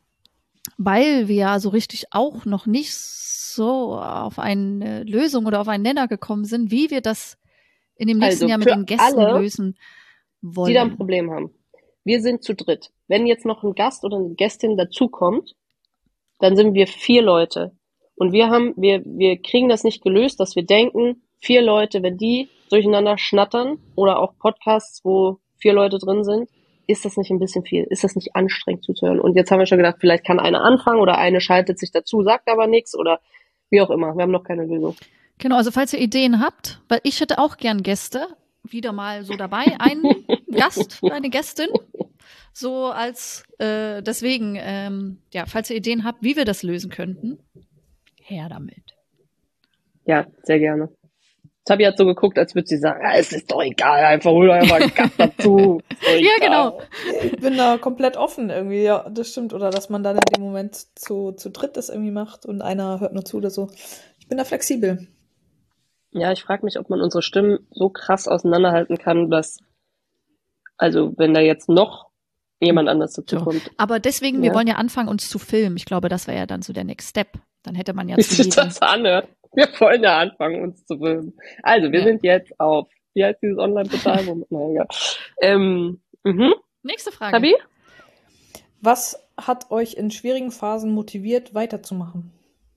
weil wir ja so richtig auch noch nicht so auf eine Lösung oder auf einen Nenner gekommen sind, wie wir das in dem nächsten Also, Jahr mit für den Gästen alle, lösen wollen. die da ein Problem haben. Wir sind zu dritt. Wenn jetzt noch ein Gast oder eine Gästin dazukommt, dann sind wir vier Leute. Und wir haben, wir, wir kriegen das nicht gelöst, dass wir denken, vier Leute, wenn die durcheinander schnattern oder auch Podcasts, wo vier Leute drin sind, ist das nicht ein bisschen viel? Ist das nicht anstrengend zuzuhören? Und jetzt haben wir schon gedacht, vielleicht kann eine anfangen oder eine schaltet sich dazu, sagt aber nichts oder wie auch immer. Wir haben noch keine Lösung. Genau, also falls ihr Ideen habt, weil ich hätte auch gern Gäste, wieder mal so dabei, einen Gast, eine Gästin, so als, äh, deswegen, ähm, ja, falls ihr Ideen habt, wie wir das lösen könnten, her damit. Ja, sehr gerne. Tabi hat so geguckt, als würde sie sagen, ah, es ist doch egal, einfach hol doch einfach einen Gast dazu. Ist doch Ja, egal. genau. Ich bin da komplett offen irgendwie, ja, das stimmt. Oder dass man dann in dem Moment zu, zu dritt das irgendwie macht und einer hört nur zu oder so. Ich bin da flexibel. Ja, ich frage mich, ob man unsere Stimmen so krass auseinanderhalten kann, dass, also wenn da jetzt noch jemand anders dazu So. kommt. Aber deswegen, wir Ja. wollen ja anfangen, uns zu filmen. Ich glaube, das wäre ja dann so der Next Step. Dann hätte man ja Wie zu sich jedem, das anhört. Wir wollen ja anfangen, uns zu filmen. Also, wir Ja. sind jetzt auf, wie heißt dieses Online-Portal? Wo- Na, egal. Ähm, mhm. Nächste Frage. Tabi? Was hat euch in schwierigen Phasen motiviert, weiterzumachen?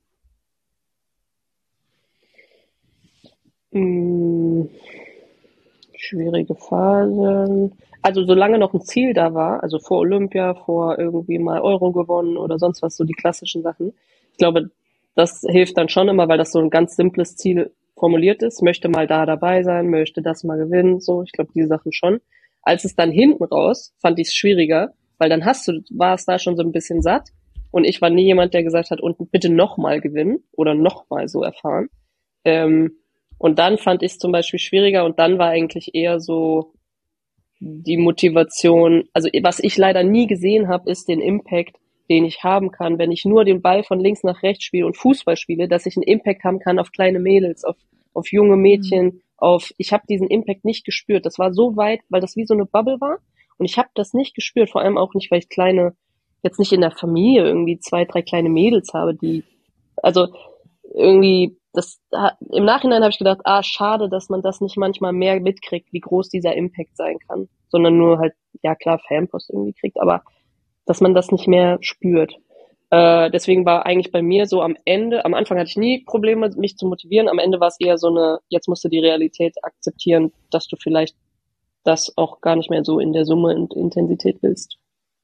Hm, schwierige Phasen. Also solange noch ein Ziel da war, also vor Olympia, vor irgendwie mal Euro gewonnen oder sonst was, so die klassischen Sachen. Ich glaube, das hilft dann schon immer, weil das so ein ganz simples Ziel formuliert ist. Möchte mal da dabei sein, möchte das mal gewinnen, so. Ich glaube, diese Sachen schon. Als es dann hinten raus, fand ich es schwieriger, weil dann hast du, war es da schon so ein bisschen satt Und ich war nie jemand, der gesagt hat, und bitte nochmal gewinnen oder nochmal so erfahren. Ähm, und dann fand ich es zum Beispiel schwieriger und dann war eigentlich eher so die Motivation, also was ich leider nie gesehen habe, ist den Impact, den ich haben kann, wenn ich nur den Ball von links nach rechts spiele und Fußball spiele, dass ich einen Impact haben kann auf kleine Mädels, auf, auf junge Mädchen, mhm. auf, ich habe diesen Impact nicht gespürt. Das war so weit, weil das wie so eine Bubble war und ich habe das nicht gespürt, vor allem auch nicht, weil ich kleine, jetzt nicht in der Familie irgendwie zwei, drei kleine Mädels habe, die, also irgendwie, das im Nachhinein habe ich gedacht, ah, schade, dass man das nicht manchmal mehr mitkriegt, wie groß dieser Impact sein kann, sondern nur halt, ja klar, Fanpost irgendwie kriegt, aber dass man das nicht mehr spürt. Äh, deswegen war eigentlich bei mir so am Ende, am Anfang hatte ich nie Probleme, mich zu motivieren, am Ende war es eher so eine, jetzt musst du die Realität akzeptieren, dass du vielleicht das auch gar nicht mehr so in der Summe und Intensität willst.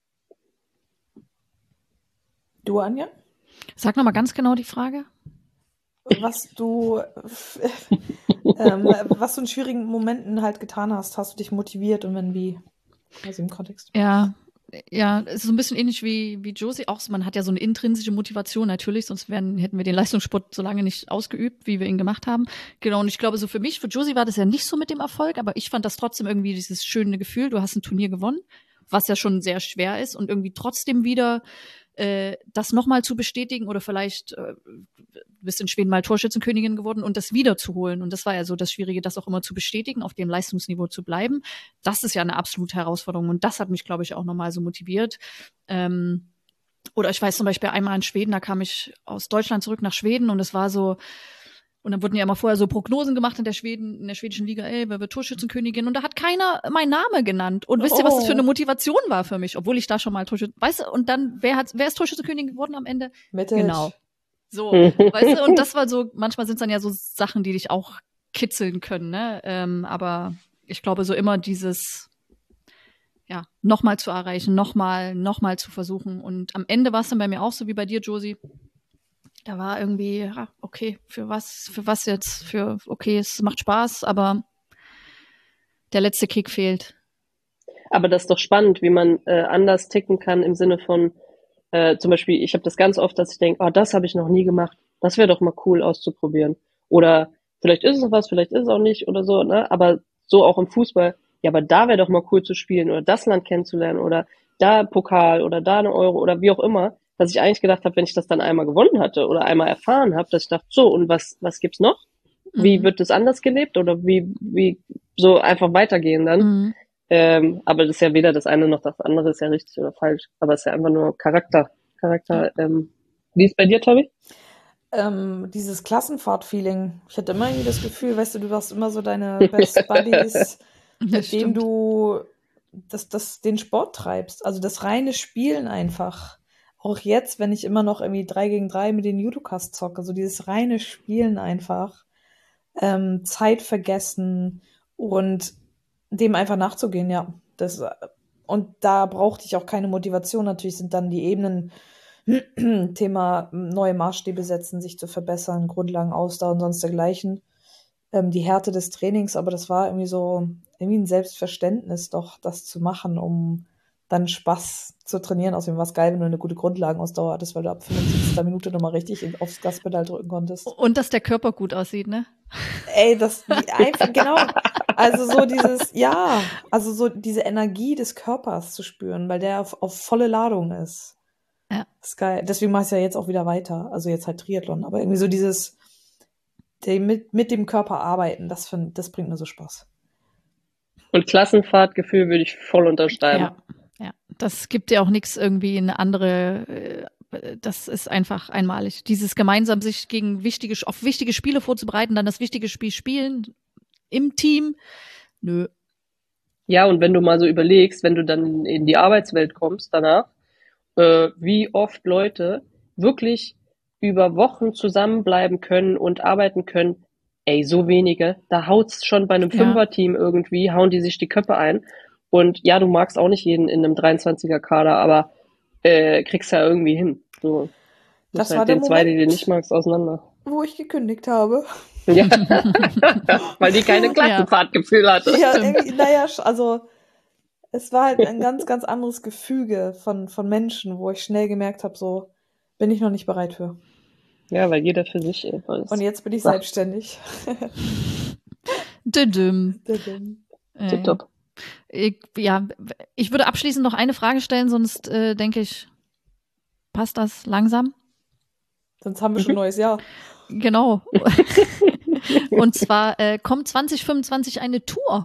Du, Anja? Sag nochmal ganz genau die Frage. Was du, ähm, was du in schwierigen Momenten halt getan hast, hast du dich motiviert und wenn wie? Also im Kontext. Ja, ja, es ist so ein bisschen ähnlich wie, wie Josie auch. Man hat ja so eine intrinsische Motivation natürlich, sonst wären, hätten wir den Leistungssport so lange nicht ausgeübt, wie wir ihn gemacht haben. Genau, und ich glaube, so für mich, für Josie war das ja nicht so mit dem Erfolg, aber ich fand das trotzdem irgendwie dieses schöne Gefühl, du hast ein Turnier gewonnen, was ja schon sehr schwer ist und irgendwie trotzdem wieder äh, das nochmal zu bestätigen oder vielleicht äh, bist in Schweden mal Torschützenkönigin geworden und das wiederzuholen. Und das war ja so das Schwierige, das auch immer zu bestätigen, auf dem Leistungsniveau zu bleiben. Das ist ja eine absolute Herausforderung und das hat mich, glaube ich, auch nochmal so motiviert. Ähm, oder ich weiß zum Beispiel einmal in Schweden, da kam ich aus Deutschland zurück nach Schweden und es war so, und dann wurden ja immer vorher so Prognosen gemacht in der Schweden, in der schwedischen Liga, ey, wer wird Torschützenkönigin? Und da hat keiner meinen Namen genannt. Und wisst ihr, was das für eine Motivation war für mich? Obwohl ich da schon mal Torschütze, weißt du, und dann, wer hat, wer ist Torschützenkönigin geworden am Ende? Mittel. Genau. So, weißt du, und das war so, manchmal sind es dann ja so Sachen, die dich auch kitzeln können, ne? Ähm, aber ich glaube, so immer dieses, ja, nochmal zu erreichen, nochmal, nochmal zu versuchen. Und am Ende war es dann bei mir auch so wie bei dir, Josie. Da war irgendwie, ja, okay, für was, für was jetzt? Für, okay, es macht Spaß, aber der letzte Kick fehlt. Aber das ist doch spannend, wie man äh, anders ticken kann im Sinne von, äh, zum Beispiel, ich habe das ganz oft, dass ich denke, oh, das habe ich noch nie gemacht. Das wäre doch mal cool auszuprobieren. Oder vielleicht ist es was, vielleicht ist es auch nicht oder so, ne? Aber so auch im Fußball, ja, aber da wäre doch mal cool zu spielen oder das Land kennenzulernen oder da Pokal oder da eine Euro oder wie auch immer. Dass ich eigentlich gedacht habe, wenn ich das dann einmal gewonnen hatte oder einmal erfahren habe, dass ich dachte, so, und was was gibt's noch? Wie mhm. wird das anders gelebt oder wie wie so einfach weitergehen dann? Mhm. Ähm, aber das ist ja weder das eine noch das andere, ist ja richtig oder falsch. Aber es ist ja einfach nur Charakter. Charakter. Ähm. Wie ist bei dir, Tobi? Ähm, dieses Klassenfahrt-Feeling. Ich hatte immer irgendwie das Gefühl, weißt du, du hast immer so deine Best Buddies, mit denen du das, das, den Sport treibst. Also das reine Spielen einfach. Auch jetzt, wenn ich immer noch irgendwie drei gegen drei mit den Judokas zocke, so dieses reine Spielen einfach, ähm, Zeit vergessen und dem einfach nachzugehen, ja. Das, und da brauchte ich auch keine Motivation. Natürlich sind dann die Ebenen, Thema neue Maßstäbe setzen, sich zu verbessern, Grundlagen, Ausdauer und sonst dergleichen. Ähm, die Härte des Trainings, aber das war irgendwie so, irgendwie ein Selbstverständnis doch, das zu machen, um dann Spaß zu trainieren. Außerdem war es geil, wenn du eine gute Grundlagenausdauer hattest, weil du ab fünfundsiebzigster Minute nochmal richtig aufs Gaspedal drücken konntest. Und dass der Körper gut aussieht, ne? Ey, das, einfach, genau. Also so dieses, ja, also so diese Energie des Körpers zu spüren, weil der auf, auf volle Ladung ist. Ja. Das ist geil. Deswegen mache ich es ja jetzt auch wieder weiter. Also jetzt halt Triathlon. Aber irgendwie so dieses, der mit, mit dem Körper arbeiten, das, find, das bringt mir so Spaß. Und Klassenfahrtgefühl würde ich voll unterschreiben. Ja. Ja, das gibt ja auch nichts irgendwie eine andere, das ist einfach einmalig. Dieses gemeinsam sich gegen wichtige, auf wichtige Spiele vorzubereiten, dann das wichtige Spiel spielen im Team, nö. Ja, und wenn du mal so überlegst, wenn du dann in die Arbeitswelt kommst danach, äh, wie oft Leute wirklich über Wochen zusammenbleiben können und arbeiten können, ey, so wenige, da haut's schon bei einem Fünfer-Team irgendwie, hauen die sich die Köpfe ein. Und ja, du magst auch nicht jeden in einem dreiundzwanziger-Kader, aber äh, kriegst ja irgendwie hin. So, das halt war den der zwei, Moment, die du nicht magst, auseinander. Wo ich gekündigt habe. Ja, weil die keine Klassenfahrtgefühl hatte. Ja, irgendwie, naja, also es war halt ein ganz, ganz anderes Gefüge von, von Menschen, wo ich schnell gemerkt habe, so, Bin ich noch nicht bereit für. Ja, weil jeder für sich ist. Und jetzt bin ich Ach. selbstständig. Düdüm. Düdüm. Äh, Tipptopp. ich, ja, ich würde abschließend noch eine Frage stellen, sonst äh, denke ich, passt das langsam? Sonst haben wir schon ein neues Jahr. Genau. Und zwar äh, kommt zwanzig fünfundzwanzig eine Tour.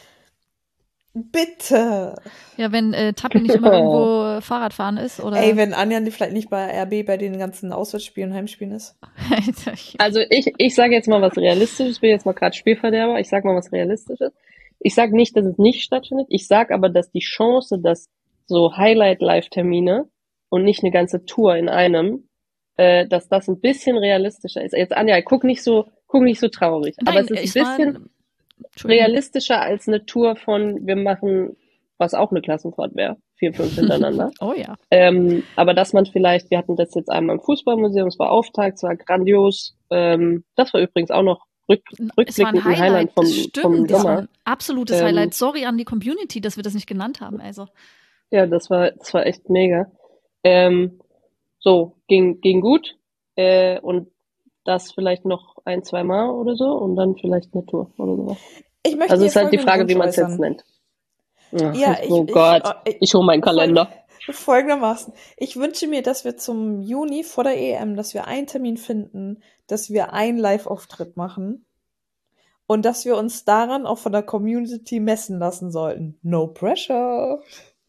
Bitte. Ja, wenn äh, Tappi nicht immer irgendwo äh, Fahrradfahren ist, oder? Ey, wenn Anja vielleicht nicht bei R B bei den ganzen Auswärtsspielen und Heimspielen ist. Also ich, ich sage jetzt mal was Realistisches, ich bin jetzt mal gerade Spielverderber, ich sage mal was Realistisches. Ich sage nicht, dass es nicht stattfindet, ich sage aber, dass die Chance, dass so Highlight-Live-Termine und nicht eine ganze Tour in einem, äh, dass das ein bisschen realistischer ist. Jetzt Anja, guck nicht so, guck nicht so traurig, Nein, aber es ist ich ein war- bisschen Entschuldigung. realistischer als eine Tour von, wir machen, was auch eine Klassenfahrt wäre, vier, fünf hintereinander. Oh ja. Ähm, aber dass man vielleicht, wir hatten das jetzt einmal im Fußballmuseum, es war Auftakt, es war grandios. Ähm, das war übrigens auch noch rück, Es war ein rückblickend ein Highlight, Highlight vom, das vom stimmt. Das war Sommer. ein absolutes Ähm, Highlight. Sorry an die Community, dass wir das nicht genannt haben. Also, Ja, das war, das war echt mega. Ähm, so, ging, ging gut. Äh, und das vielleicht noch ein, zwei Mal oder so und dann vielleicht eine Tour oder sowas. Ich möchte Also hier ist halt die folgenden Frage, wie man Wunsch es jetzt äußern. nennt. Ach, Ja, ich, oh ich, Gott, äh, ich hole meinen Kalender. Folg- Folgendermaßen. Ich wünsche mir, dass wir zum Juni vor der E M, dass wir einen Termin finden, dass wir einen Live-Auftritt machen und dass wir uns daran auch von der Community messen lassen sollten. No pressure.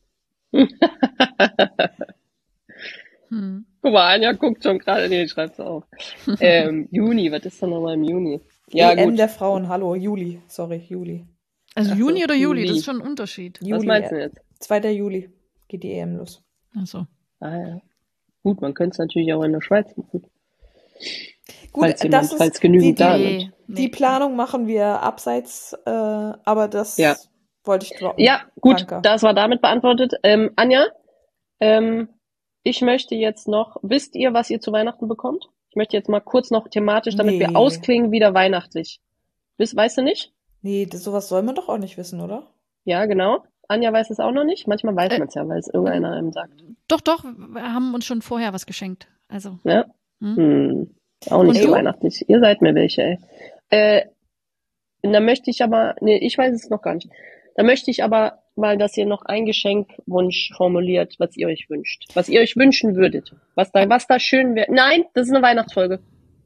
hm. Guck mal, Anja guckt schon gerade, nee, schreibt's auf. Ähm, Juni, was ist denn nochmal im Juni? Ja, E M gut. der Frauen, hallo, Juli. Sorry, Juli. Also Ach so, Juni oder Juli, Juli. das ist schon ein Unterschied. Juli. Was meinst du jetzt? zweiter Juli geht die E M los. Also. Ah ja. Gut, man könnte es natürlich auch in der Schweiz machen. Gut, falls jemand, das ist falls genügend die, da die, sind. Nee, nee. die Planung machen wir abseits, äh, aber das Ja. wollte ich droppen. Ja, gut, Danke. das war damit beantwortet. Ähm, Anja, ähm, ich möchte jetzt noch, wisst ihr, was ihr zu Weihnachten bekommt? Ich möchte jetzt mal kurz noch thematisch, damit Nee. wir ausklingen, wieder weihnachtlich. Wiss, weißt du nicht? Nee, das, sowas soll man doch auch nicht wissen, oder? Ja, genau. Anja weiß es auch noch nicht. Manchmal weiß Äh, man es ja, weil es irgendeiner einem sagt. Doch, doch, wir haben uns schon vorher was geschenkt. Also, Ja? hm? Hm, auch nicht Und so du? weihnachtlich. Ihr seid mir welche, ey. Äh, da möchte ich aber, nee, ich weiß es noch gar nicht. Da möchte ich aber mal, dass ihr noch einen Geschenkwunsch formuliert, was ihr euch wünscht. Was ihr euch wünschen würdet. Was da, was da schön wäre. Nein, das ist eine Weihnachtsfolge.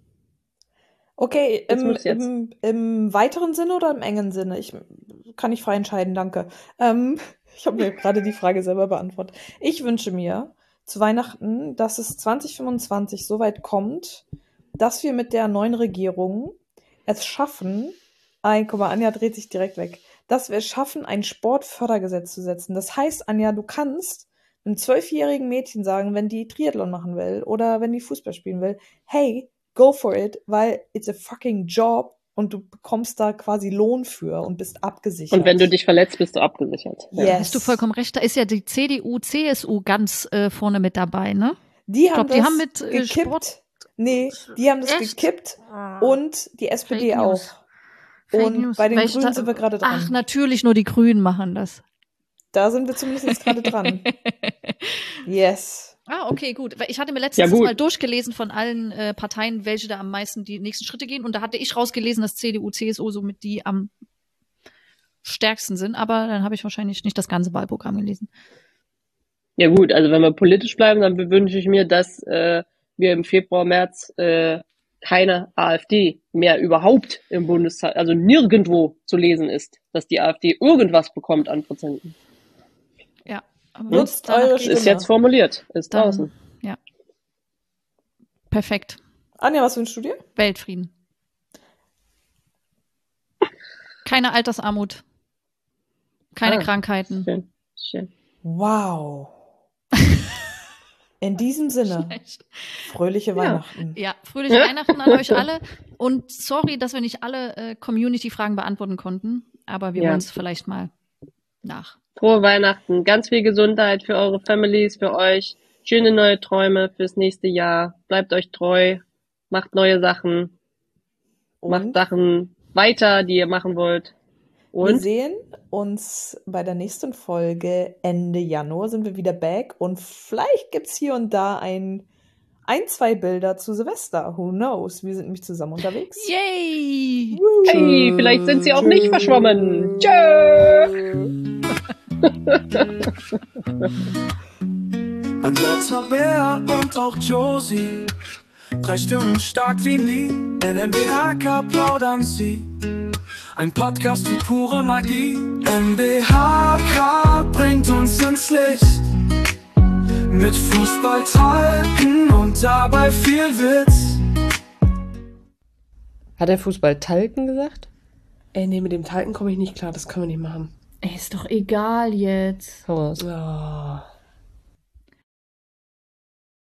Okay, Jetzt im, muss jetzt. im, im weiteren Sinne oder im engen Sinne? Ich kann nicht frei entscheiden, danke. Ähm, ich habe mir gerade die Frage selber beantwortet. Ich wünsche mir zu Weihnachten, dass es zwanzig fünfundzwanzig so weit kommt, dass wir mit der neuen Regierung es schaffen, ein, guck mal, Anja dreht sich direkt weg, dass wir es schaffen, ein Sportfördergesetz zu setzen. Das heißt, Anja, du kannst einem zwölfjährigen Mädchen sagen, wenn die Triathlon machen will oder wenn die Fußball spielen will, hey, go for it, weil it's a fucking job und du bekommst da quasi Lohn für und bist abgesichert. Und wenn du dich verletzt, bist du abgesichert. Ja. Yes. Hast du vollkommen recht. Da ist ja die C D U, C S U ganz äh, vorne mit dabei, ne? Die Ich haben glaub, die das haben mit, äh, gekippt. Sport- Nee, die haben das Echt? gekippt Ah. und die S P D Fake auch. News. Fake Und News. bei den Welche Grünen da- sind wir gerade dran. Ach, natürlich, nur die Grünen machen das. Da sind wir zumindest jetzt gerade dran. Yes. Ah, okay, gut. Weil ich hatte mir letztens Ja, das gut. mal durchgelesen von allen äh, Parteien, welche da am meisten die nächsten Schritte gehen. Und da hatte ich rausgelesen, dass C D U, C S U somit die am stärksten sind. Aber dann habe ich wahrscheinlich nicht das ganze Wahlprogramm gelesen. Ja gut, also wenn wir politisch bleiben, dann wünsche ich mir, dass äh, wir im Februar, März äh, keine AfD mehr überhaupt im Bundestag, also nirgendwo zu lesen ist, dass die AfD irgendwas bekommt an Prozenten. Ja. Aber Nutzt danach eure geht's. Ist Stimme. jetzt formuliert, ist Dann- draußen. Ja. Perfekt. Anja, was wünschst du dir? Weltfrieden. Keine Altersarmut. Keine Ah. Krankheiten. Schön, schön. Wow. In diesem Sinne, fröhliche Weihnachten. Ja, fröhliche Weihnachten an euch alle. Und sorry, dass wir nicht alle äh, Community-Fragen beantworten konnten. Aber wir Ja. holen es vielleicht mal nach. Frohe Weihnachten, ganz viel Gesundheit für eure Families, für euch. Schöne neue Träume fürs nächste Jahr. Bleibt euch treu, macht neue Sachen, macht Und Sachen weiter, die ihr machen wollt. wir Und sehen uns bei der nächsten Folge Ende Januar sind wir wieder back und vielleicht gibt's hier und da ein, ein, zwei Bilder zu Silvester. Who knows? Wir sind nämlich zusammen unterwegs. Yay! Hey, vielleicht sind sie auch nicht verschwommen. Tschö! Andrea, Bär und auch Josie, drei Stimmen stark wie nie. In N B H K plaudern sie, ein Podcast wie pure Magie. N B H K bringt uns ins Licht, mit Fußball talken und dabei viel Witz. Hat er Fußball Talken gesagt? Ey, nee, mit dem Talken komme ich nicht klar, das können wir nicht machen. Ey, ist doch egal jetzt. Hau raus. Oh.